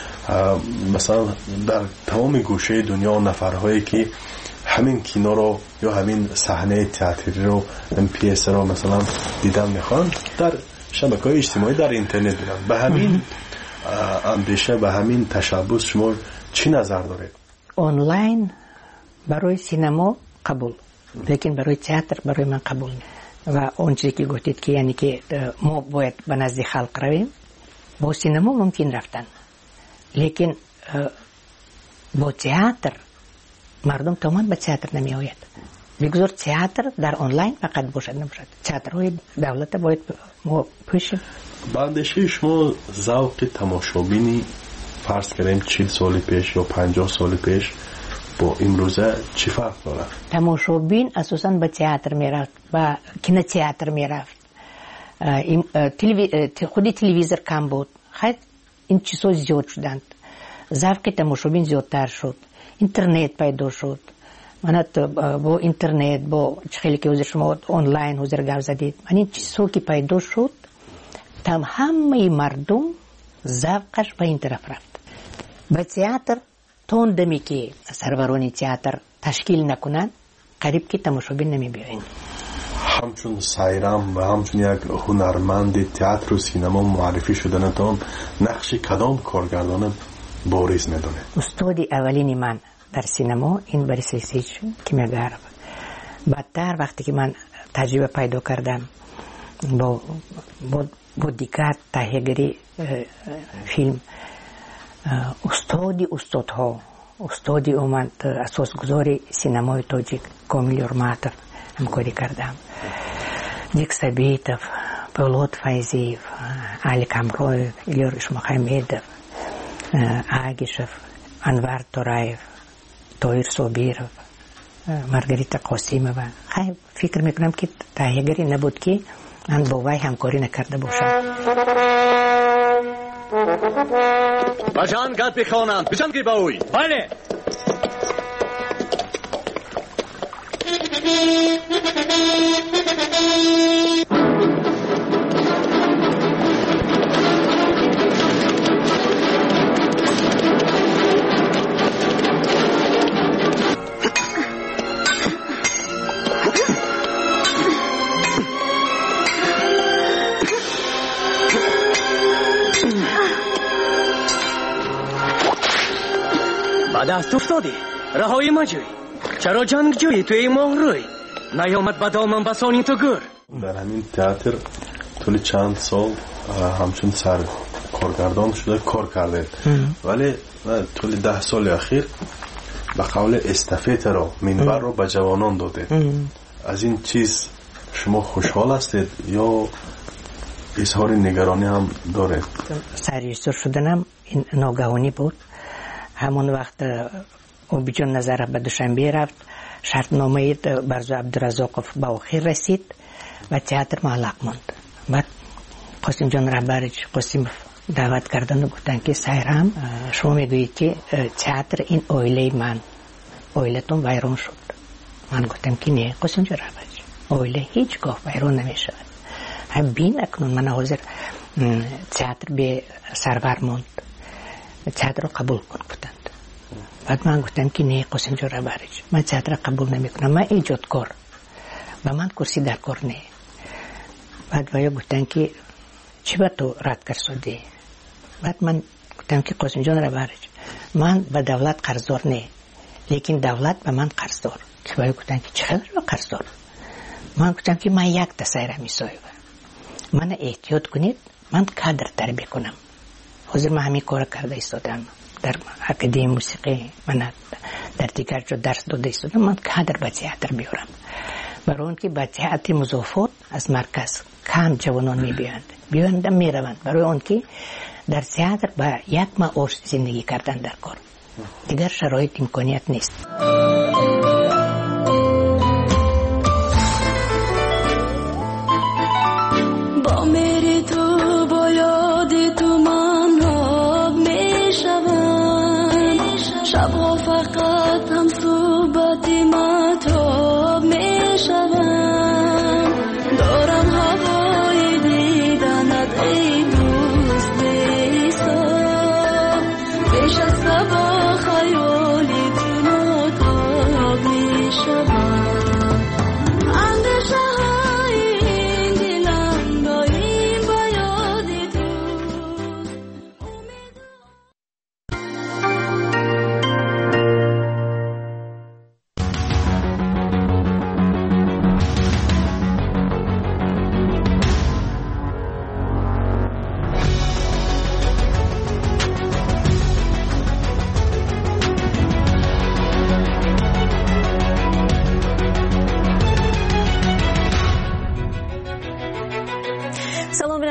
مثلا در تمام گوشه دنیا نفرهایی که همین کینو رو یا همین صحنه تئاتری رو این پیس رو مثلا دیدن میخوان در شبکه‌های اجتماعی در اینترنت دیدن. به همین اندیشه به همین تشبث شما چی نظر دارید؟ آنلاین برای سینما قبول، لیکن برای تئاتر برای من قبول نیست. و اون چیزی که گفتید که یعنی که ما باید به نزد خلق رویم، با سینما ممکن رفتن، لیکن با تئاتر مردم تمام به تئاتر نمی آید. بگذار تئاتر در آنلاین فقط باشد نباشد. تئاترهای دولت باید ما پوشیم. باندیشه شما ذوق تماشابینی فرض کنیم چهل سال پیش یا پنجاه سال پیش با امروزه چی فرق داره؟ تماشابین اساساً به تئاتر میرفت و کینو تئاتر میرفت. خودی تلویزیون کم بود. خیلی این چیزها زیاد شدند. ذوق تماشابین زیادتر شد. اینترنت پیدا شد. من با اینترنت با خیلی که حضور شما آنلاین حضور گپ زدید. من این چیزها که پیدا شد تم همه مردم ذوقش به این طرف رفت. به تئاتر تون دمی که سرورانی تئاتر تشکیل نکنن قریب که تماشابین نمی بیاین. همچون سایرام و همچون یک هنرمند تئاتر و سینما معرفی شدنتان نقش کدام کارگردان بارز میدونه؟ استادی اولین من در سینما این بریس لیسیچ کیمیاگر. بعدتر وقتی که من تجربه پیدا کردم با با, با دیگر تهیه‌گری فیلم استادی استادها استادی اومد اساسگذار سینمای تاجیک کامیل یورماتوف همکاری کردم. نیک سبیتوف، پولاد فایزیف، علی کامرویف، ایلور اشمخمیدوف، آگیشوف، انوار تورایف، تویر صوبیروف، مارگریتا قاسیمووا. خیلی فکر میکنم که تهیه‌گری نبود که من با وی همکاری نکرده باشم. بجان گاد بخوانم بجان که باوی. بله. دست افتادی رهایی مجوی چرا جنگ جویی توی ماه روی نیامد با دامن بسانی تو گر. در همین تئاتر طول چند سال همچون سر کارگردان شده کار کرده ولی طول ده سال اخیر به قول استافت را منبر را به جوانان داده. از این چیز شما خوشحال هستید یا اظهار نگرانی هم دارید؟ سرریزدار شدنم این ناگهانی بود. همون وقت اوبیجان نظر به دوشنبه رفت شرطنامه برزو عبدالرزاقов به آخر رسید و تئاتر معلق ماند. بعد قاسم جان رهبرش قاسم دعوت کردن و گفتن که سایرام شما میگویید که تئاتر این اویله من اویلتون ویران شد. من گفتم که نه قاسم جان رهبرش اویله هیچگاه ویران نمیشود. هم بین اکنون من حاضر تئاتر به سرور ماند. تئاتر رو قبول کن گفتند. بعد من گفتم که نه قاسم جان رهبرش من تئاتر قبول نمیکنم. من ایجادکار و من کرسی در کار نه. بعد ویا گفتن که چی با تو رد کر شدی؟ بعد من گفتم که قاسم جان رهبرش من به دولت قرضدار نه لیکن دولت به من قرضدار. که ویا گفتن که چقدر به قرضدار؟ من گفتم که من یک تسایره میسایم. من احتیاط کنید من کادر تربیت کنم. حاضر من همین کار کرده ایستادم در اکادمی موسیقی من در دیگر جا درس داده ایستادم. من کادر به تئاتر بیارم برای اون که به تئاتر مضافات از مرکز کم جوانان میبیاند بیاند میروند برای اون که در تئاتر با یک معاش زندگی کردن در کار دیگر شرایط امکانیت نیست. با میری تو با یادی تو من راب میشوم شبها فقط هم صحبتی مطاب میشوم دارم هوای دیدنت ای دوست بیستا پیش از سبا خیالی تو ناتاب میشوم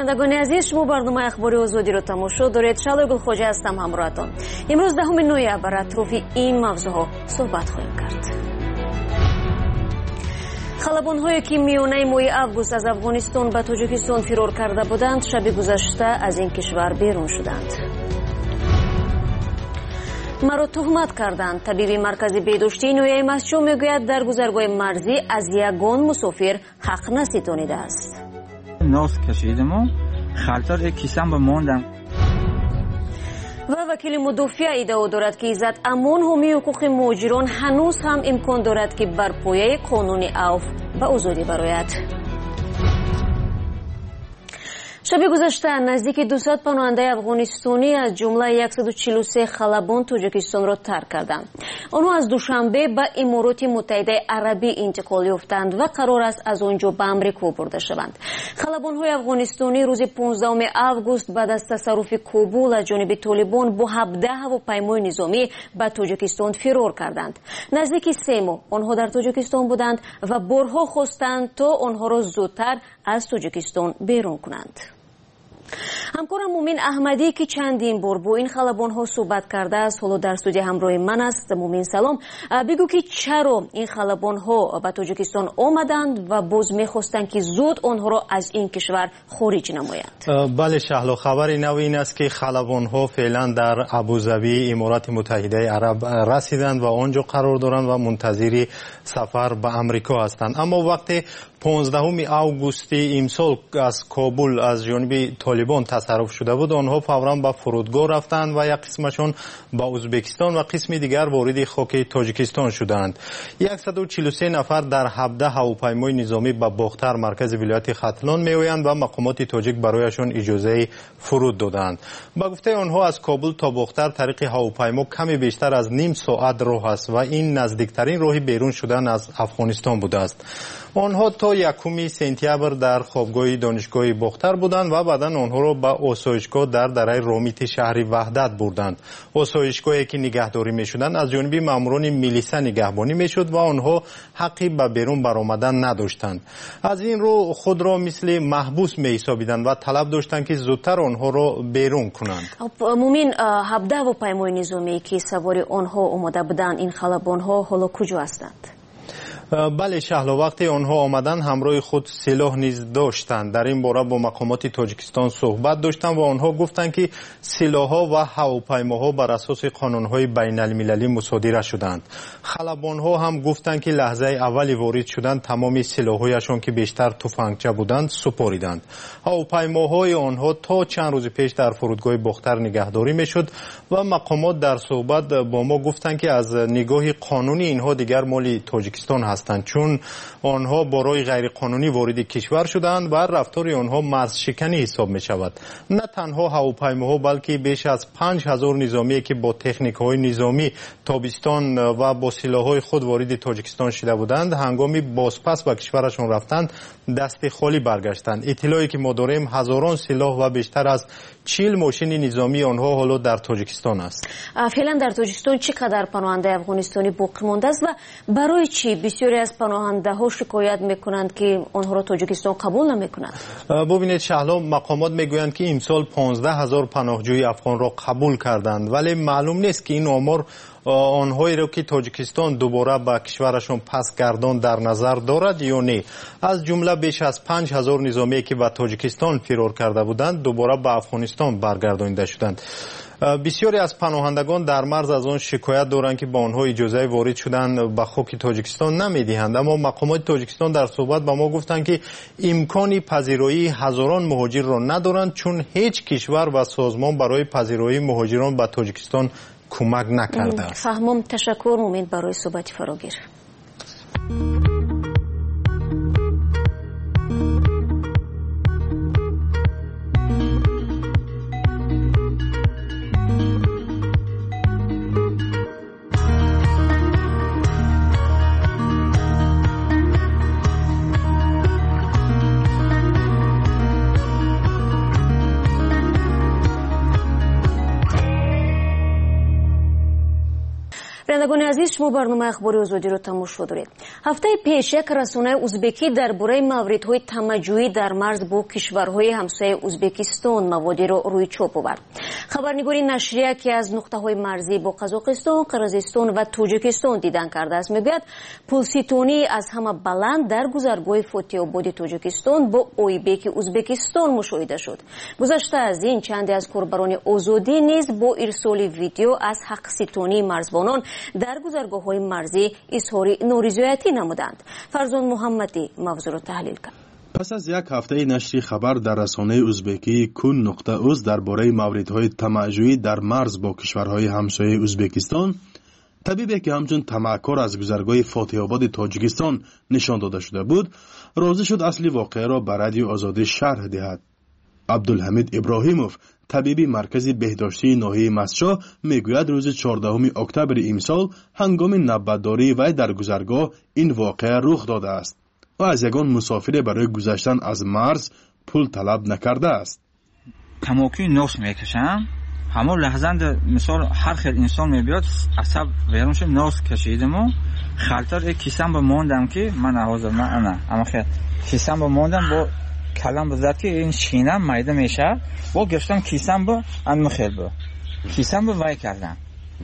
шунавандагони азиз, шумо барномаи ахбори озодиро тамошо доред. Шалои Гулхоҷа ҳастам ҳамроҳатон. имрӯз даҳуми ноябр атрофи ин мавзӯъҳо суҳбат хоҳем кард. халабонҳое ки миёнаи моҳи август аз афғонистон ба тоҷикистон фирор карда буданд, шаби гузашта аз ин кишвар берун шуданд. маро туҳмат карданд. табиби маркази беҳдоштии ноҳияи Мастчо мегӯяд дар гузаргоҳи марзӣ аз ягон мусофир ҳақ наситонидааст. нос кашидиму халтар кисам ба мондам. ва вакили мудофиа иддао дорад ки Иззат Амон ҳомии ҳуқуқи муҳоҷирон ҳанӯз ҳам имкон дорад ки бар пояи қонуни авф ба озодӣ барояд. шаби гузашта наздики дусад паноҳандаи афғонистонӣ аз ҷумла яксаду чилу се халабон тоҷикистонро тарк карданд. онҳо аз душанбе ба Имороти Муттаҳидаи Арабӣ интиқол ёфтанд ва қарор аст аз он ҷо ба Амрико бурда шаванд. халабонҳои афғонистонӣ рӯзи понздаҳуми август баъд аз тасарруфи Кобул аз ҷониби Толибон бо ҳабдаҳ ҳавопаймои низомӣ ба Тоҷикистон фирор карданд. наздики се моҳ онҳо дар Тоҷикистон буданд ва борҳо хостанд то онҳоро зудтар аз Тоҷикистон берун кунанд. ҳамкорам Мумин Аҳмадӣ ки чандин бор бо ин халабонҳо суҳбат кардааст, ҳоло дар студия ҳамроҳи ман аст. Мумин, салом. бигӯ ки чаро ин халабонҳо ба Тоҷикистон омаданд ва боз мехостанд ки зуд онҳоро аз ин кишвар хориҷ намоянд? бале Шаҳло, хабари нави ин аст ки халабонҳо феълан дар Абузаби, Имороти Муттаҳидаи Араб расиданд ва он ҷо қарор доранд ва мунтазири сафар ба Амрико ҳастанд. аммо вақте понздаҳуми августи имсол аз Кобул аз ҷониби Толибон тасарруф шуда буд, онҳо фавран ба фурудгоҳ рафтанд ва як қисмашон ба Узбекистон ва қисми дигар вориди хоки Тоҷикистон шуданд. яксаду чилу се нафар дар ҳабдаҳ ҳавопаймои низомӣ ба Бохтар, маркази вилояти Хатлон меоянд ва мақомоти тоҷик барояшон иҷозаи фуруд доданд. ба гуфтаи онҳо аз Кобул то Бохтар тариқи ҳавопаймо каме бештар аз ним соат роҳ аст ва ин наздиктарин роҳи берун шудан аз Афғонистон будааст. онҳо то якуми сентябр дар хобгоҳи донишгоҳи Бохтар буданд ва баъдан онҳоро ба осоишгоҳ дар дараи ромити шаҳри Ваҳдат бурданд. осоишгоҳе ки нигаҳдорӣ мешуданд аз ҷониби маъмурони милиса нигаҳбонӣ мешуд ва онҳо ҳаққи ба берун баромадан надоштанд. аз ин рӯ худро мисли маҳбус меҳисобиданд ва талаб доштанд ки зудтар онҳоро берун кунанд. Мумин, ҳабдаҳ ҳавопаймои низомӣ ки савори онҳо омода буданд, ин халабонҳо ҳоло куҷо ҳастанд? бале Шаҳло, вақте онҳо омаданд ҳамроҳи худ силоҳ низ доштанд. дар ин бора бо мақомоти Тоҷикистон суҳбат доштанд ва онҳо гуфтанд ки силоҳҳо ва ҳавопаймоҳо бар асоси қонунҳои байналмилалӣ мусодира шуданд. халабонҳо ҳам гуфтанд ки лаҳзаи аввали ворид шудан тамоми силоҳҳояшон ки бештар туфангча буданд супориданд. ҳавопаймоҳои онҳо то чанд рӯзи пеш дар фурудгоҳи Бохтар нигаҳдорӣ мешуд ва мақомот дар суҳбат бо мо гуфтанд ки аз нигоҳи қонунӣ инҳо дигар моли Тоҷикистон ҳастанд, чун онҳо бо роҳи ғайриқонунӣ вориди кишвар шуданд ва рафтори онҳо марзшиканӣ ҳисоб мешавад. на танҳо ҳавопаймоҳо, балки беш аз панҷ ҳазор низомие ки бо техникаҳои низомӣ тобистон ва бо силоҳҳои худ вориди Тоҷикистон шуда буданд, ҳангоми бозпас ба кишварашон рафтанд дасти холӣ баргаштанд. иттилоъе ки мо дорем, ҳазорон силоҳ ва бештар аз чил мошини низомии онҳо ҳоло дар Тоҷикистон аст. феълан дар Тоҷикистон чӣ қадар паноҳандаи афғонистонӣ боқӣ мондааст ва барои чӣ бисёре аз паноҳандаҳо шикоят мекунанд ки онҳоро Тоҷикистон қабул намекунад? бубинед Шаҳло, мақомот мегӯянд ки имсол понздаҳ ҳазор паноҳҷӯи афғонро қабул карданд, вале маълум нест ки ин омор онҳоеро ки Тоҷикистон дубора ба кишварашон пас гардон дар назар дорад ё не. аз ҷумла беш аз панҷ ҳазор низомие ки ба Тоҷикистон фирор карда буданд дубора ба Афғонистон баргардонида шуданд. бисёре аз паноҳандагон дар марз аз он шикоят доранд ки ба онҳо иҷозаи ворид шудан ба хоки Тоҷикистон намедиҳанд, аммо мақомоти Тоҷикистон дар суҳбат ба мо гуфтанд ки имкони пазироии ҳазорон муҳоҷирро надоранд, чун ҳеҷ кишвар ва созмон барои пазироии муҳоҷирон ба Тоҷикистон кӯмак накардааст. фаҳмом. ташаккур Мумин барои суҳбати фарогир. بینندگان عزیز، شما برنامه اخباری آزادی رو تماشا دارید. هفته پیش یک رسانه ازبکی درباره موردهای تمجویی در مرز با کشورهای همسایه ازبکستان موادی رو روی چاپ آورد. خبرنگاری نشریه که از نقطه‌های مرزی با قزاقستان، قرقیزستان و تاجیکستان دیدن کرده است میگوید پولسیتونی از همه بلند در گذرگاه فاتی آباد تاجیکستان با اویبک ازبکستان مشاهده شد. گذشته از این چندی از کاربران آزادی نیز با ارسال ویدیو از حق ستانی مرزبانان در گذرگاه‌های مرزی اظهار نارضایتی نمودند. فرزان محمدی موضوع را تحلیل کرد. پس از یک هفته نشر خبر در رسانه ازبکی کن نقطه اوز درباره موردهای طمع‌جویی در مرز با کشورهای همسایه ازبکستان، طبیبی که همچون طمعکار از گذرگاه فاتح آباد تاجیکستان نشان داده شده بود، راضی شد اصل واقعه را به رادیو آزادی شرح دهد. عبدالحمید ابراهیموف، طبیبی مرکز بهداشتی ناحیه مسجد، میگوید روز چهاردهم اکتبر امسال هنگام نوبتداری وی در گذرگاه این واقعه رخ داده است و از یگان مسافر برای گذشتن از مرز پول طلب نکرده است. تماکی نوش میکشم، همون لحظه مثال هر خیل انسان میبیاد عصب ویرونش نوش کشیدم و خالتر کیسم با موندم که من حاضر من نه اما خیل کیسم با موندم با کلام بذات که این شینم مایده میشه و گشتم کیسم با ان خیل با کیسم با وای کردم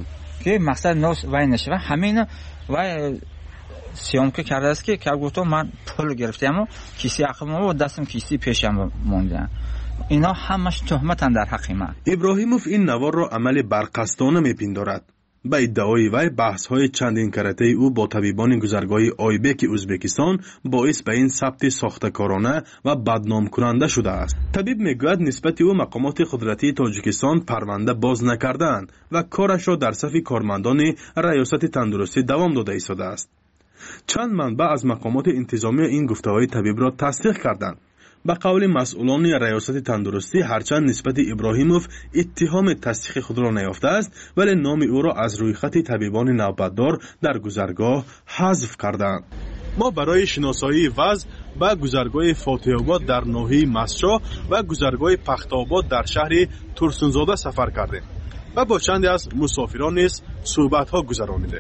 که مقصد نوش وای نشه همین وای سیام که کرده است که که گفتم من پول گرفتم و کیسی عقبم و دستم کیسی پیشم موندم. اینا همش تهمتن در حق من. ابراهیموف این نوار را عمل برقصدانه میپندارد. با ادعای وی بحث‌های چندین کرته او با طبیبان گذرگاه آیبک ازبکستان باعث به این ثبت ساخته‌کارانه و بدنام کننده شده است. طبیب میگوید نسبت او مقامات قدرتی تاجیکستان پرونده باز نکردند و کارش را در صف کارمندان ریاست تندرستی دوام داده ایستاده است. چند منبع از مقامات انتظامی این گفته‌های طبیب را تصدیق کردند. به قول مسئولان ریاست تندرستی هرچند نسبت ابراهیموف اتهام تصدیق خود را نیافته است، ولی نام او را از روی خط طبیبان نوبتدار در گذرگاه حذف کردند. ما برای شناسایی وضع به گذرگاه فاتح آباد در ناحیه مسجد و گذرگاه پختاباد در شهر ترسونزاده سفر کردیم و با چندی از مسافران نیز صحبت‌ها گذرانیدیم.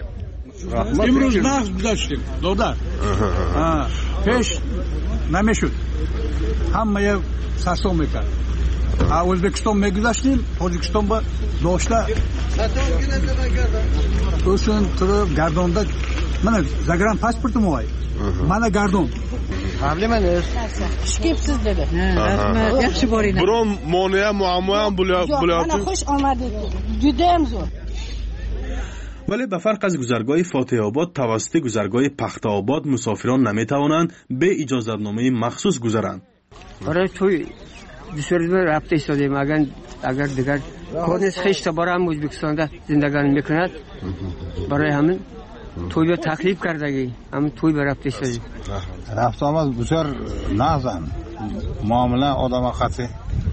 امروز نقص گذاشتیم دادر پیش نمیشد، همه سرسام میکرد. ازبکستان میگذاشتیم، تاجیکستان با داشته توشون تو گردانده من زگرم پاسپورتم وای من گردون قبلی من شکیپسیز بده یخشی بارینه برام مانعه معموه هم بلیارتون من خوش آمدید دیدم زور. ولی به فرق از گذرگاه فاتح آباد توسط گذرگاه پختاباد مسافران نمیتوانند به اجازتنامه مخصوص گذرند. برای توی بسیاری رابطه ایستادیم اگر اگر دیگر کارنیز خیشت برای هم ازبکستان زندگانی میکند برای همین توی به تکلیف کردگی همین توی به رابطه ایستادیم. رابطه آمد بسیار نازن معامله آدم خطی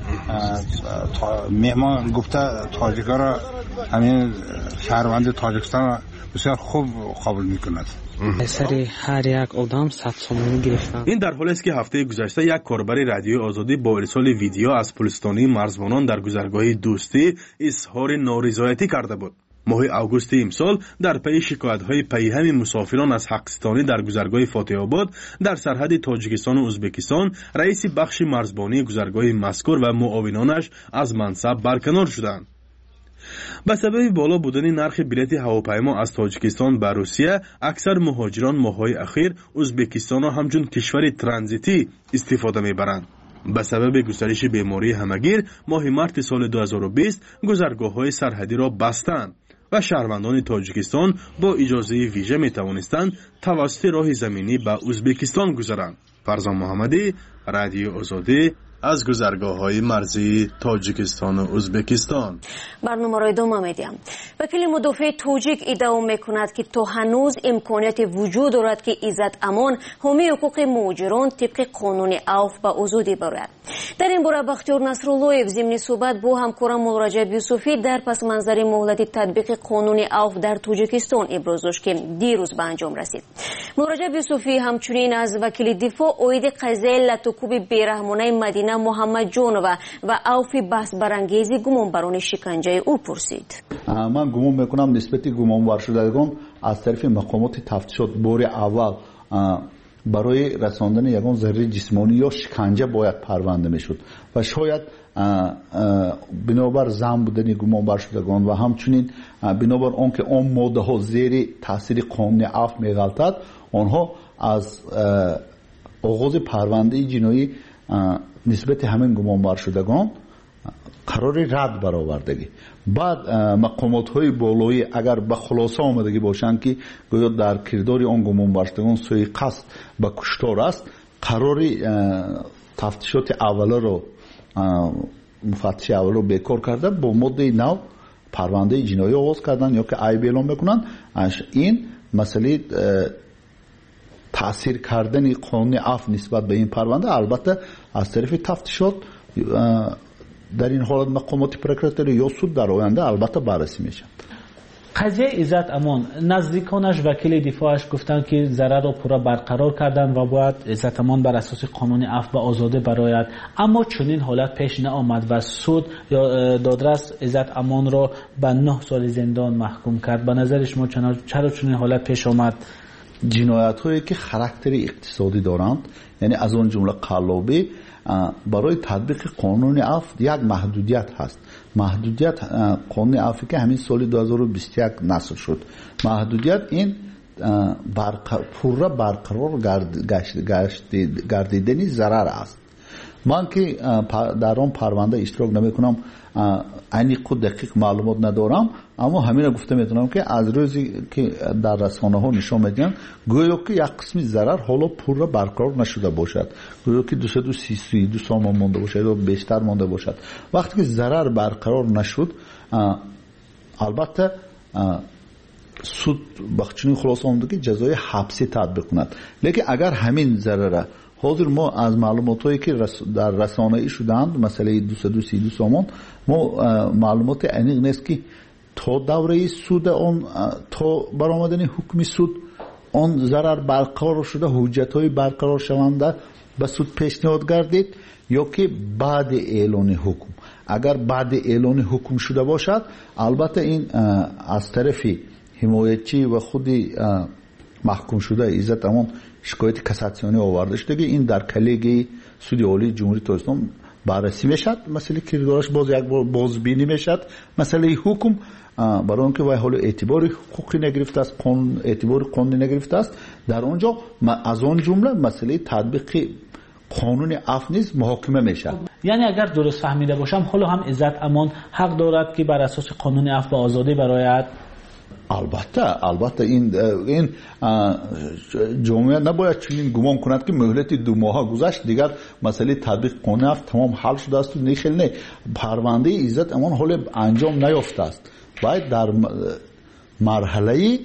مهمان گفته تاجیکا را همین شهروند تاجیکستان بسیار خوب قبول میکند. سری هر یک آدم صد سومانی گرفتن. این در حالی است که هفته گذشته یک کاربر رادیو آزادی با ارسال ویدیو از پولستانی مرزبانان در گذرگاه دوستی اظهار نارضایتی کرده بود. ماه اوگوست امسال در پی شکایت‌های پیهم مسافران از حق‌ستانی در گذرگاه فاتح آباد در سرحد تاجیکستان و ازبکستان، رئیس بخش مرزبانی گذرگاه مذکور و معاونانش از منصب برکنار شدند. به سبب بالا بودن نرخ بلیط هواپیما از تاجیکستان به روسیه، اکثر مهاجران ماه‌های اخیر ازبکستان را همچون کشور ترانزیتی استفاده می‌برند. به سبب گسترش بیماری همگیر، ماه مارس سال دو هزار و بیست گذرگاه‌های سرحدی را بستند و شهروندان تاجیکستان با اجازه ویژه می توانستند توسط راه زمینی به ازبکستان گذرند. فرزان محمدی، رادیو آزادی، از گذرگاه‌های مرزی تاجیکستان و ازبکستان. برنامه را ادامه می‌دیم. وکیل مدافع تاجیک ادعا می‌کند که تا هنوز امکانیت وجود دارد که عزت امان حامی حقوق مهاجران طبق قانون عفو به آزادی برآید. در این باره بختیار نصراللهیف ضمن صحبت با همکارم مولرجب یوسفی در پس منظر مهلت تطبیق قانون عفو در تاجیکستان ابراز داشت که دیروز به انجام رسید. مولرجب یوسفی همچنین از وکیل دفاع عاید قضیه لطوکوب بیرحمانه مدینه سکینه محمد جونова و اوفی بحث برانگیزی گمانبران شکنجه او پرسید. من گمان میکنم نسبت گمانبر شدگان از طرف مقامات تفتیشات بار اول برای رساندن یگان ضرر جسمانی یا شکنجه باید پرونده میشد و شاید بنابر زن بودن گمانبر شدگان و همچنین بنابر آنکه آن ماده ها زیر تاثیر قانون عفو میغلطد آنها از آغاز پرونده جنایی نسبت همین گمانبر شدگان قرار رد برآوردگی بعد مقامات های بالایی اگر به خلاصه آمدگی باشند که گویا در کردار آن گمانبر شدگان سوء قصد به کشتار است قرار تفتیشات اوله رو مفتش اول رو بیکار کرده با ماده نو پرونده جنایی آغاز کردن یا که عیب اعلام میکنن این مسئله تأثیر کردن قانون عفو نسبت به این پرونده البته از طرف تفتیشات در این حالت مقامات پروکراتوری یا سود در آینده البته بررسی میشن. قضیه عزت امان نزدیکانش وکیل دفاعش گفتن که ضرر را پورا برقرار کردن و باید عزت امان بر اساس قانون عفو به آزاده برآید، اما چنین حالت پیش نآمد و سود یا دادرس عزت امان را به نه سال زندان محکوم کرد. به نظر شما چرا چنین حالت پیش آمد؟ جنایت هایی که خاراکتر اقتصادی دارند یعنی از اون جمله قلابی برای تطبیق قانون عفو یک محدودیت هست. محدودیت قانون عفو که همین سال دو هزار و بیست و یک نصر شد. محدودیت این پورا برقرار گردیدنی ضرر است. من که در آن پرونده اشتراک نمی کنم عینی خود دقیق معلومات ندارم، اما همین را گفته میتونم که از روزی که در رسانه ها نشان میدن گویا که یک قسمی ضرر حالا پورا برقرار نشده باشد، گویا که دویست و سی دو سامان مانده باشد یا بیشتر مانده باشد. وقتی که ضرر برقرار نشد البته سود بخشنی خلاص آمده که جزای حبسی تطبیق کند. لیکن اگر همین ضرر حاضر ما از معلوماتی که در رسانه ای شدند مسئله دویست و سی دو سامان ما معلومات عمیق نیست که تا دوره سود اون تا برآمدن حکم سود اون ضرر برقرار شده، حجت های برقرار شونده به سود پیشنهاد گردید یا که بعد اعلان حکم. اگر بعد اعلان حکم شده باشد البته این از طرف حمایتچی و خودی محکوم شده عزت امان شکایت کاساسیونی آورده شده که این در کلیگه سود عالی جمهوری تاجیکستان بررسی میشد، مسئله کردارش باز یک بار بازبینی میشد، مسئله حکم برای اون که وای حال اعتبار حقوقی نگرفته است، قانون اعتبار قانونی نگرفته است، در اونجا از اون جمله مسئله تطبیق قانون عفو نیز محاکمه میشه. یعنی اگر درست فهمیده باشم حالا هم عزت امان حق دارد که بر اساس قانون عفو آزادی برآید؟ البته البته این این جامعه نباید چنین گمان کند که مهلت دو ماه گذشت دیگر مسئله تطبیق قانون عفو تمام حل شده است و نخل نه، پرونده عزت امان حال انجام نیافته است، باید در مرحله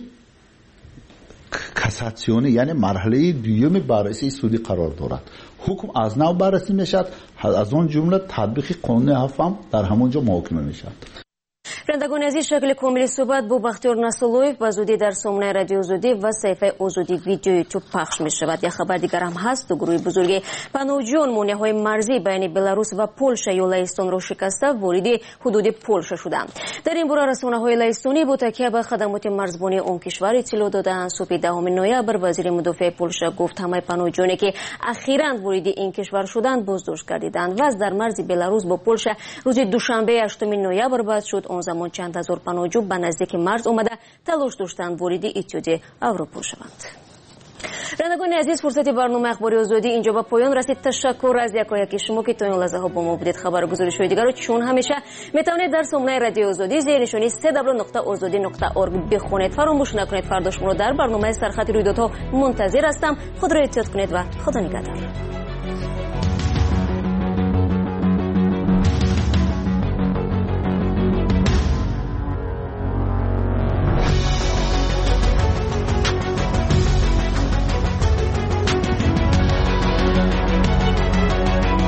کاساسیونی یعنی مرحله دوم بررسی سودی قرار دارد. حکم از نو بررسی میشد، از اون جمله تطبیق قانون عفو هم در همونجا محاکمه میشد. رندگان عزیز شکل کاملی صحبت با بختیار نصراللهیف و زودی در سامانه رادیو آزادی و صفحه آزادی ویدیو یوتیوب پخش می شود. یک خبر دیگر هم هست. دو گروه بزرگ پناهجویان مانعهای مرزی بین بلاروس و پولشا یا لهستان را شکسته وارد حدود پولشا شدند. در این باره رسانه‌های لهستانی با تکیه به خدمات مرزبانی آن کشور اطلاع دادند. صبح دهم نوامبر وزیر مدافع پولشا گفت همه پناهجویانی که اخیراً وارد این کشور شدند بازداشت گردیدند و از در مرز بلاروس با پولشا روز دوشنبه هشتم نوامبر بعد شد. آن زمان چند هزار پناهجو به نزدیک مرز آمده تلاش داشتند وارد اتحادیه اروپا شوند. رندگان عزیز فرصت برنامه اخباری آزادی اینجا به پایان رسید. تشکر از یکایک شما که تا این لحظه ها با ما بودید. خبر گزارش های دیگر رو چون همیشه میتونید در سامانه رادیو آزادی زیر نشانی سه دبلیو نقطه آزادی نقطه اورگ بخونید. فراموش نکنید فردا شما رو در برنامه سرخط رویدادها منتظر هستم. خود را احتیاط کنید و خدا نگهدار.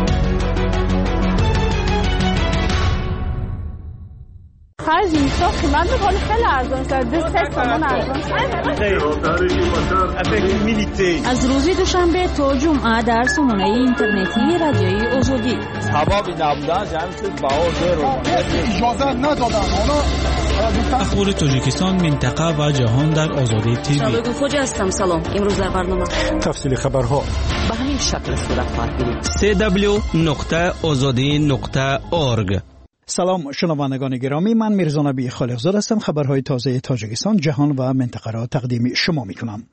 هر انسان من تو حال خیلی ارزان شد دو سه تومن ارزان شد. از روز دوشنبه تا جمعه در سامانه اینترنتی رادیوی آزادی. هوا بی نبودن جمع شد باور رو اجازه ندادن. اخبار تاجیکستان، منطقه و جهان در آزادی تیوی. شبکه خوج هستم. سلام. امروز در برنامه تفصیل خبرها به همین شکل صورت خواهد گرفت. سی دبلیو نقطه آزادی نقطه اورگ. سلام شنوندگان گرامی، من میرزا نبی خالقزاد هستم. خبرهای تازه تاجیکستان، جهان و منطقه را تقدیم شما میکنم.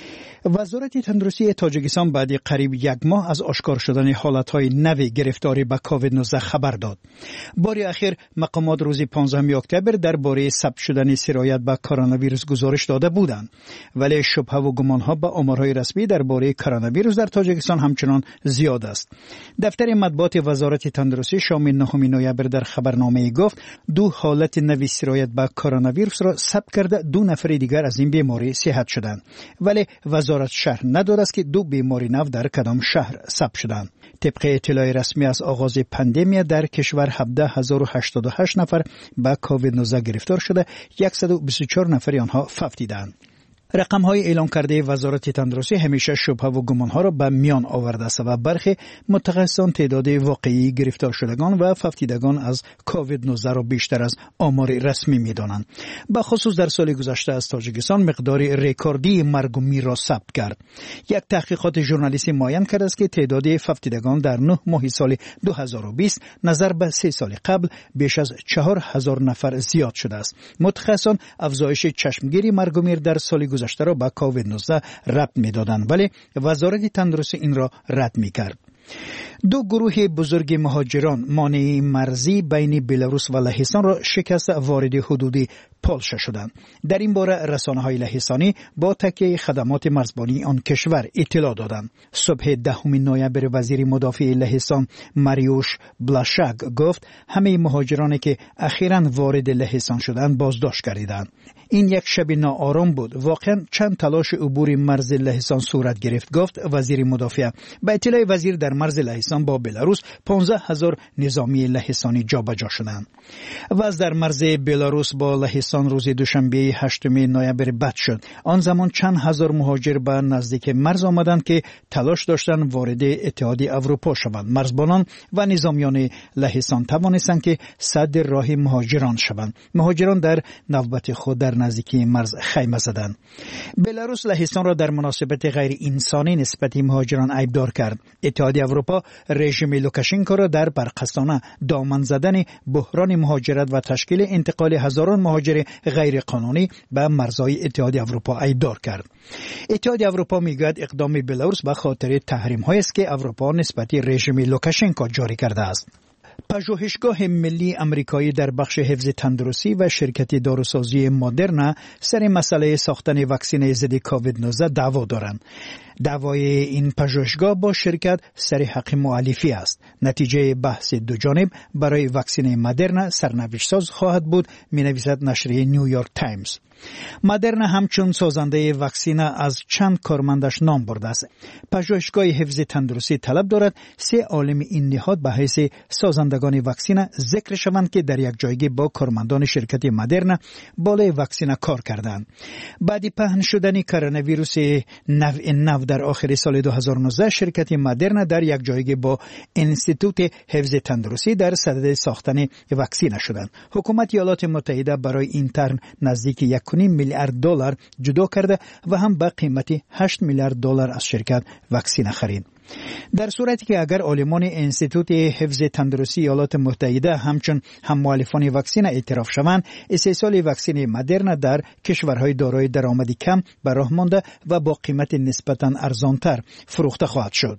وزارت تندرستی تاجیکستان بعد قریب یک ماه از آشکار شدن حالتهای نوی گرفتاری به کووید نوزده خبر داد. بار اخیر مقامات روز پانزدهم اکتبر درباره ثبت شدن سرایت به کرونا ویروس گزارش داده بودند، ولی شبهه و گمانها به آمارهای رسمی درباره کرونا ویروس در تاجیکستان همچنان زیاد است. دفتر مطبوعات وزارت تندرستی شام نهم نوامبر در خبرنامه گفت دو حالت نوی سرایت به کرونا ویروس را ثبت کرده، دو نفر دیگر از این بیماری صحت شدند، ولی وزارت شهر نداد است که دو بیماری نو در کدام شهر ثبت شدند. طبق اطلاع رسمی از آغاز پاندمی در کشور هفده هزار و هشتاد و هشت نفر به کووید نوزده گرفتار شده، صد و بیست و چهار نفر آنها فوت دیدند. رقم های اعلام کرده وزارت تندرستی همیشه شبهه و گمانها را به میان آورده است و برخی متخصصان تعداد واقعی گرفتار شدگان و فوتیدگان از کووید نوزده را بیشتر از آمار رسمی می‌دانند. به خصوص در سال گذشته از تاجیکستان مقدار رکوردی مرگ و میر را ثبت کرد. یک تحقیقات ژورنالیستی معین کرده است که تعداد فوتیدگان در نه ماه سال دو هزار و بیست نظر به سه سال قبل بیش از چهار هزار نفر زیاد شده است. متخصصان افزایش چشمگیری مرگ و میر در سال گذشته را به کووید نوزده ربط می‌دادند، ولی وزارت تندرستی این را رد می‌کرد. دو گروه بزرگ مهاجران مانع مرزی بین بلاروس و لهستان را شکست وارد حدود پولشا شدند. در این باره رسانه‌های لهستانی با تکیه خدمات مرزبانی آن کشور اطلاع دادند. صبح دهم نوامبر وزیر مدافع لهستان ماریوش بلاشاگ گفت همه مهاجرانی که اخیراً وارد لهستان شدند بازداشت گردیدند. این یک شب ناآرام بود. واقعاً چند تلاش عبور مرز لهستان صورت گرفت، گفت وزیر مدافع. به اطلاع وزیر در مرز لهستان با بلاروس پانزده هزار نظامی لهستانی جابجا شدند. وضع در مرز بلاروس با لهستان روز دوشنبه هشتم نوامبر بد شد. آن زمان چند هزار مهاجر به نزدیک مرز آمدند که تلاش داشتند وارد اتحادیه اروپا شوند. مرزبانان و نظامیان لهستان توانستند که صدر راه مهاجران شوند. مهاجران در نوبت خود در نزدیکی مرز خیمه زدند. بلاروس لهستان را در مناسبت غیر انسانی نسبت مهاجران عیبدار کرد. اتحادیه اروپا رژیم لوکاشنکو را در برقصانه دامن زدن بحران مهاجرت و تشکیل انتقال هزاران مهاجر غیر قانونی به مرزهای اتحادیه اروپا عیبدار کرد. اتحادیه اروپا میگوید اقدام بلاروس به خاطر تحریم هایی است که اروپا نسبت رژیم لوکاشنکو جاری کرده است. پژوهشگاه ملی امریکایی در بخش حفظ تندرستی و شرکت داروسازی مدرنا سر مسئله ساختن واکسن ضد کووید نوزده دعوا دارند. دعوای این پژوهشگاه با شرکت سر حق مؤلفی است. نتیجه بحث دو جانب برای واکسن مدرنا سرنوشت ساز خواهد بود، می‌نویسد نشریه نیویورک تایمز. مدرنا همچون سازنده واکسن از چند کارمندش نام برده است. پژوهشگاه حفظ تندرستی طلب دارد سه عالم این نهاد به حیث سازندگان واکسن ذکر شوند که در یک جایگاه با کارمندان شرکت مدرنا بالای واکسن کار کردند. بعد پهن شدن کرونا ویروس نو نو در آخر سال دو هزار و نوزده شرکت مدرنا در یک جایگاه با انستیتوت حفظ تندرستی در صدد ساختن واکسن شدند. حکومت ایالات متحده برای این ترم نزدیک یک و نیم میلیارد دلار جدا کرده و هم به قیمت هشت میلیارد دلار از شرکت واکسن خرید. در صورتی که اگر عالمان انستیتوت حفظ تندرستی ایالات متحده همچون هم مؤلفان واکسن اعتراف شوند، استحصال واکسن مدرنا در کشورهای دارای درآمد کم به راه مانده و با قیمت نسبتاً ارزانتر فروخته خواهد شد.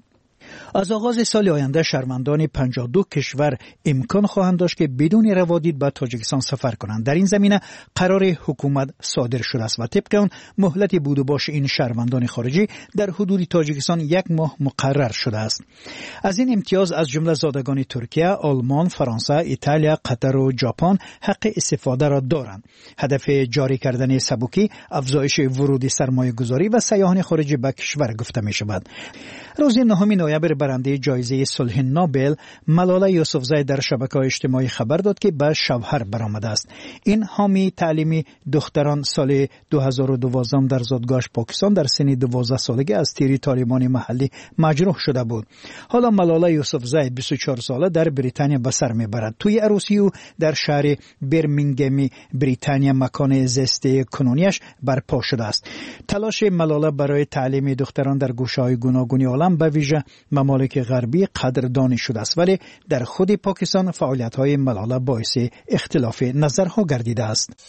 از آغاز سال آینده شهروندان پنجاه و دو کشور امکان خواهند داشت که بدون روادید به تاجیکستان سفر کنند. در این زمینه قرار حکومت صادر شده است و طبق آن مهلت بود و باش این شهروندان خارجی در حدود تاجیکستان یک ماه مقرر شده است. از این امتیاز از جمله زادگان ترکیه، آلمان، فرانسه، ایتالیا، قطر و ژاپن حق استفاده را دارند. هدف جاری کردن سبکی افزایش ورود سرمایه گذاری و سیاحان خارجی به کشور گفته می شود. روز نهم نوامبر اکتبر برنده جایزه صلح نوبل ملاله یوسفزای در شبکه‌های اجتماعی خبر داد که به شوهر برآمده است. این حامی تعلیمی دختران سال دو هزار و دوازده در زادگاه پاکستان در سن دوازده سالگی از تیر طالبان محلی مجروح شده بود. حالا ملاله یوسفزای بیست و چهار ساله در بریتانیا به سر میبرد. توی عروسی او در شهر برمینگهام بریتانیا مکان زیست کنونیش برپا شده است. تلاش ملاله برای تعلیم دختران در گوشه‌های گوناگون عالم به ویژه ممالک غربی قدردانی شده است، ولی در خود پاکستان فعالیت‌های ملاله باعث اختلاف نظرها گردیده است.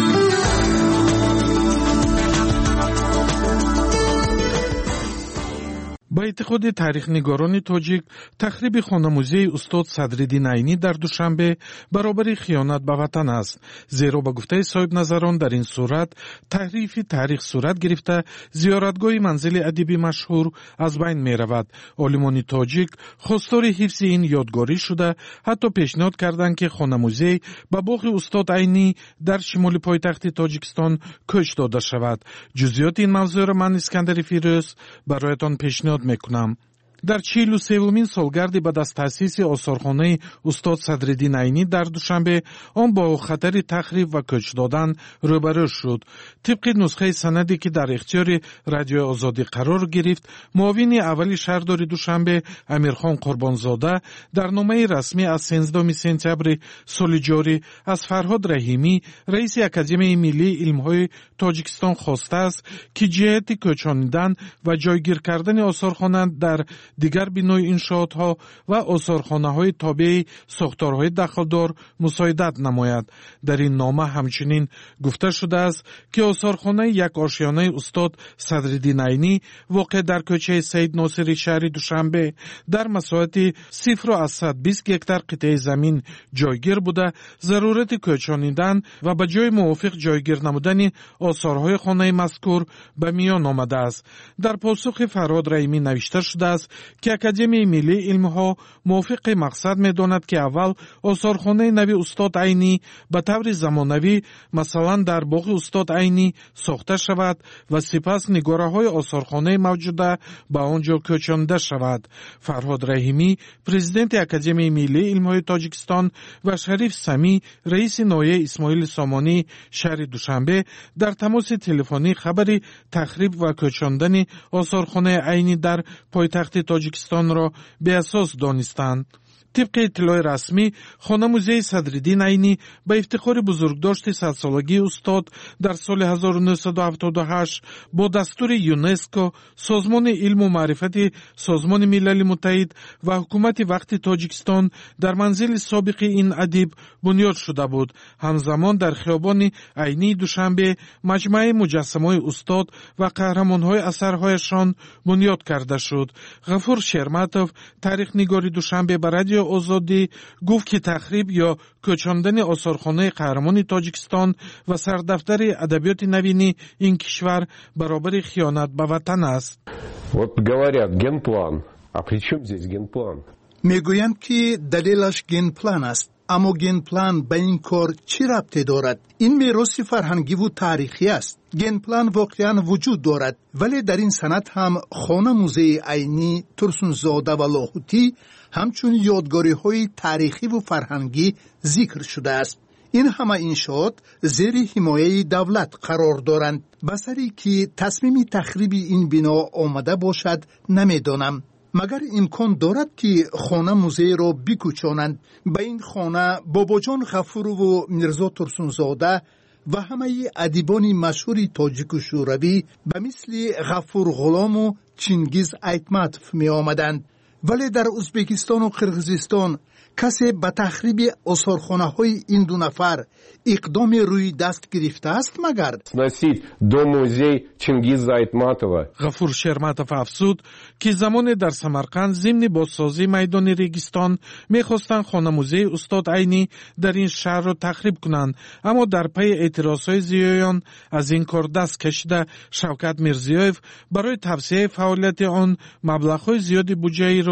با اعتقاد تاریخ‌نگاران تاجیک، تخریب خانه‌موزه استاد صدرالدین عینی در دوشنبه برابر خیانت به وطن است، زیرا به گفته صاحب نظران در این صورت تحریف تاریخ صورت گرفته زیارتگاه منزل ادیبی مشهور از بین می رود. عالمان تاجیک خواستار حفظ این یادگاری شده، حتی پیشنهاد کردند که خانه‌موزه به باغ استاد عینی در شمال پایتخت تاجیکستان کش داده شود. جزئیات این موضوع را من اسکندر فیروز برایتان پیشنهاد میکنم. در چهل و سومین سالگرد بعد از تأسیس آثارخانه استاد صدرالدین عینی در دوشنبه آن با خطر تخریب و کج دادن روبرو شد. طبق نسخه سندی که در اختیار رادیو آزادی قرار گرفت، معاون اول شهردار دوشنبه امیرخان قربانزاده در نامه رسمی از سیزدهم سپتامبر سال جاری از فرهاد رحیمی رئیس اکادمی ملی علم‌های تاجیکستان خواسته است که جهت کوچانیدن و جایگیر کردن آثارخانه در دیگر بینای انشاءاتها و آثارخانه‌های تابع ساختارهای دخلدار مساعدت نماید. در این نامه همچنین گفته شده است که آثارخانه یک آشیانه استاد صدرالدین عینی واقع در کوچه سید ناصری شهر دوشنبه در مساحت صفر و صد و بیست هکتار قطعه زمین جایگیر بوده، ضرورت کوچانیدن و به جای موافق جایگیر نمودن آثارهای خانه مذکور به میان آمده است. در پاسخ فرهاد رحیمی نوشته شده است که اکادمی ملی علم‌ها موافق مقصد می‌داند که اول آثارخانه نوی استاد عینی به طور زمانوی مثلا در باغ استاد عینی ساخته شود و سپس نگاره‌های آثارخانه موجوده به آنجا کوچانده شود. فرهاد رحیمی پرزیدنت اکادمی ملی علم‌های تاجیکستان و شریف سمی رئیس نایب اسماعیل سامانی شهر دوشنبه در تماس تلفنی خبری تخریب و کوچاندن آثارخانه عینی در پایتخت تاجیکستان را به اساس دانستند. طبق اطلاع رسمی، خانه موزه صدرالدین عینی به افتخار بزرگداشت صد سالگی استاد در سال هزار و نهصد و هفتاد و هشت با دستور یونسکو، سازمان علم و معرفت سازمان ملل متحد و حکومت وقت تاجیکستان در منزل سابق این ادیب بنیاد شده بود. همزمان در خیابان عینی دوشنبه مجمع مجسمه‌های استاد و قهرمان‌های اثرهایشان بنیاد کرده شد. غفور شرمتوف تاریخ نگاری دوشنبه به رادیو آزادی گفت که تخریب یا کوچاندن آثارخانه قهرمان تاجیکستان و سردفتر ادبیات نوین این کشور برابر خیانت به وطن است. Вот говорят генплан. А при чем здесь генплан? میگویند که دلیلش گنپلان است. اما گنپلان به این کار چی ربطی دارد؟ این میراث فرهنگی و تاریخی است. گنپلان واقعا وجود دارد، ولی در این سند هم خانه موزه عینی، ترسونزاده و لاهوتی همچون یادگاری های تاریخی و فرهنگی ذکر شده است. این همه انشاءات زیر حمایه دولت قرار دارند. بسری که تصمیم تخریب این بنا آمده باشد نمیدانم. مگر امکان دارد که خانه موزه را بکوچانند؟ به این خانه باباجان غفور و میرزا ترسونزاده و همه ادیبان مشهور تاجیک و شوروی به مثل غفور غلام و چینگیز ایتماتوف می آمدند. ولی در ازبکستان و قرقیزستان کسی به تخریب آثارخانه های این دو نفر اقدام روی دست گرفته است مگر؟ сносить до музей Чингиза Айтматова. غفور شرمتوف افزود که زمان در سمرقند ضمن بازسازی میدان ریگستان میخواستند خانه موزه استاد عینی در این شهر را تخریب کنند، اما در پی اعتراضهای زیایان از این کار دست کشیده شوکت میرزیوف برای توسعه فعالیت آن مبلغ‌های زیادی بودجه را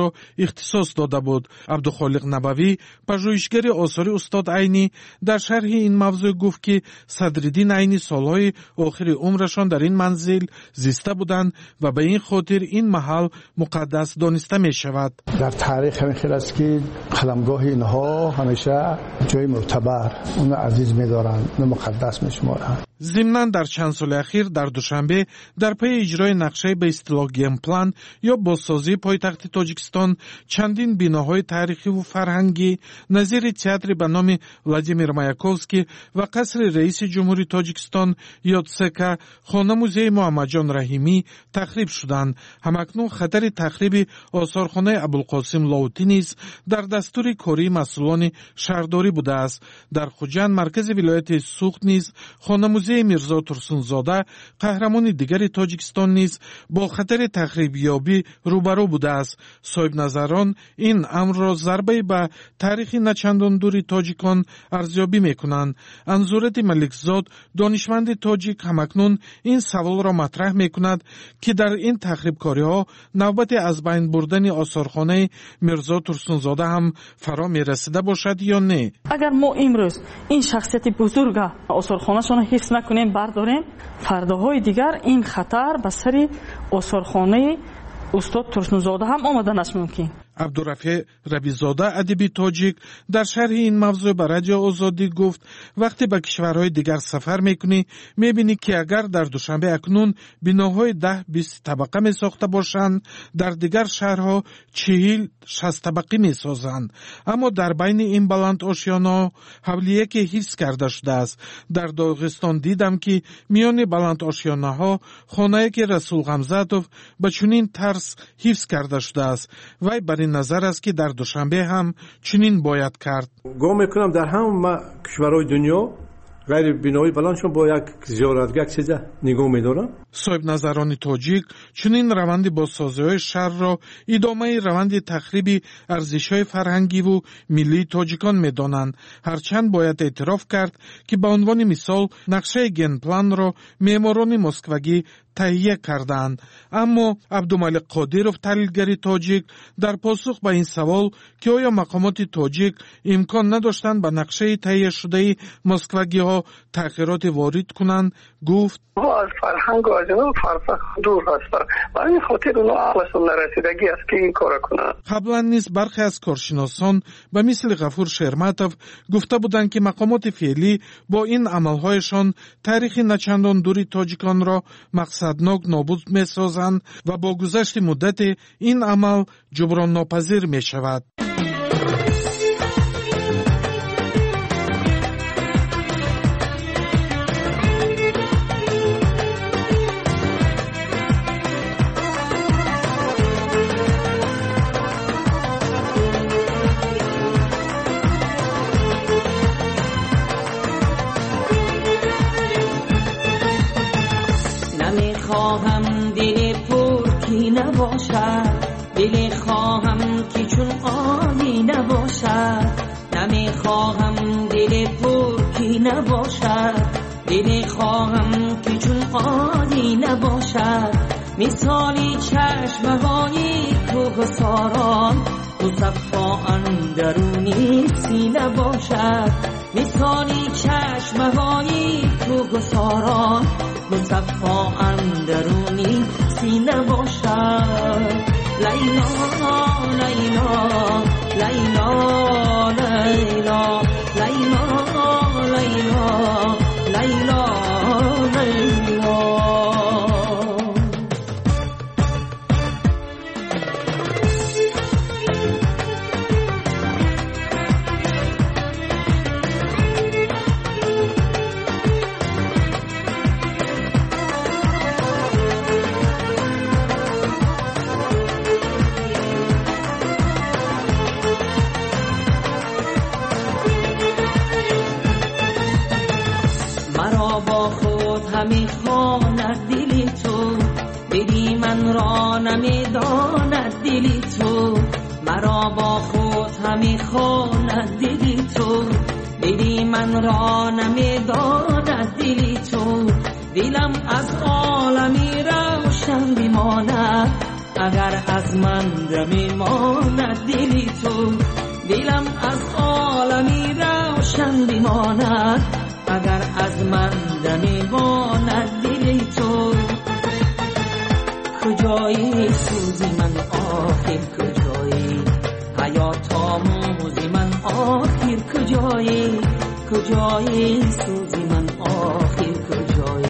را اختصاص داده بود. عبدالخالق نبوی پژوهشگر آثار استاد عینی در شرح این موضوع گفت که صدرالدین عینی سالهای آخر عمرشان در این منزل زیسته بودند و به این خاطر این محل مقدس دانسته می شود. در تاریخ همین خیلی است که قلمگاه اینها همیشه جای معتبر اون عزیز می دارند، اون مقدس می شمارند. ضمناً در چند سال اخیر در دوشنبه در پی اجرای نقشه به اصطلاح گیم پلان یا بازسازی پایتخت تاجیکستان چندین بناهای تاریخی و فرهنگی نظیر تئاتر به نام ولادیمیر مایاکوفسکی و قصر رئیس جمهوری تاجیکستان یا تسکا، خانه موزه محمدجان رحیمی تخریب شدند. همکنون خطر تخریب آثارخانه ابوالقاسم لاهوتی نیز در دستور کاری مسئولان شهرداری بوده است. در خوجند مرکز ولایت سوخت نیز خانه موزه میرزا ترسونزاده قهرمان دیگر تاجیکستان نیز با خطر تخریب یابی روبرو بوده است. صاحب نظران این امر را ضربه به تاریخ نچندان دوری تاجیکان ارزیابی میکنند. انزورت ملکزاد دانشمند تاجیک همکنون این سوال را مطرح میکند که در این تخریبکاری ها نوبت از بین بردن آثارخانه میرزا ترسونزاده هم فرا میرسیده باشد یا نه. اگر ما امروز این شخصیت بزرگ آثارخانه شون حفظ نکنیم، برداریم، فرداهای دیگر این خطر به سر آثارخانه استاد ترسونزاده هم آمدن است ممکن. عبدالرفیع ربیزاده ادیب تاجیک در شرح این موضوع به رادیو آزادی گفت وقتی به کشورهای دیگر سفر میکنی میبینی که اگر در دوشنبه اکنون بناهای ده بیست طبقه می ساخته باشند، در دیگر شهرها چهل شصت طبقه می سازند. اما در بین این بلند آشیانه حولیه که حفظ کرده شده است. در داغستان دیدم که میان بلند آشیانه ها خانه که رسول غمزاتوف به چنین طرز حفظ کرده شده است. وی بر این نظر است که در دوشنبه هم چنین باید کرد. گمان میکنم در همه کشورهای دنیا غیر بنایی بلندشون با یک زیارتگاه چیزا نگاه میدارن. صاحب نظران تاجیک چنین روند بازسازی‌های شهر را ادامه روند تخریب ارزش‌های فرهنگی و ملی تاجیکان می‌دانند. هرچند باید اعتراف کرد که به عنوان مثال نقشه گن پلان را معماران مسکوگی تهیه کردند. اما عبدالملک قادرов تحلیلگر تاجیک در پاسخ به این سوال که آیا مقامات تاجیک امکان نداشتند به نقشه تهیه شده مسکوگی ها تغییرات وارد کنند گفت از فرهنگ و از اینا فرسخ دور هستند و این خاطر اونا عقلشون نرسیدگی است که این کار کنند. قبلا نیز برخی از کارشناسان به مثل غفور شرمتов گفته بودند که مقامات فعلی با این عملهایشان تاریخ نچندان دوری تاجیکان را مقصدناک نابود می سازند و با گذشت مدت این عمل جبران ناپذیر می شود. نمیخواهم دل پرکی نباشد، دل خواهم که چون آبی نباشد. نمیخواهم دل پرکی نباشد، دل خواهم که چون آبی نباشد. مثالی چشمهای کوهساران مصفا اندرونی سینه باشد. مثالی چشمهای کوهساران مصفا اندرونی سینه باشد. لیلا لیلا لیلا لیلا لیلا لیلا لیلا لیلا. همی خواند دلی تو، دلی من را نمیداند دلی تو. مرا با خود همی خواند دلی تو، دلی من را نمیداند دلی تو. دلم از عالمی روشن بماند اگر از من میماند دلی تو، دلم از عالمی روشن بماند اگر از من میماند دلی تو. کجایی سوزی من آخر کجایی، حیات آموزی من آخر کجایی، کجایی سوزی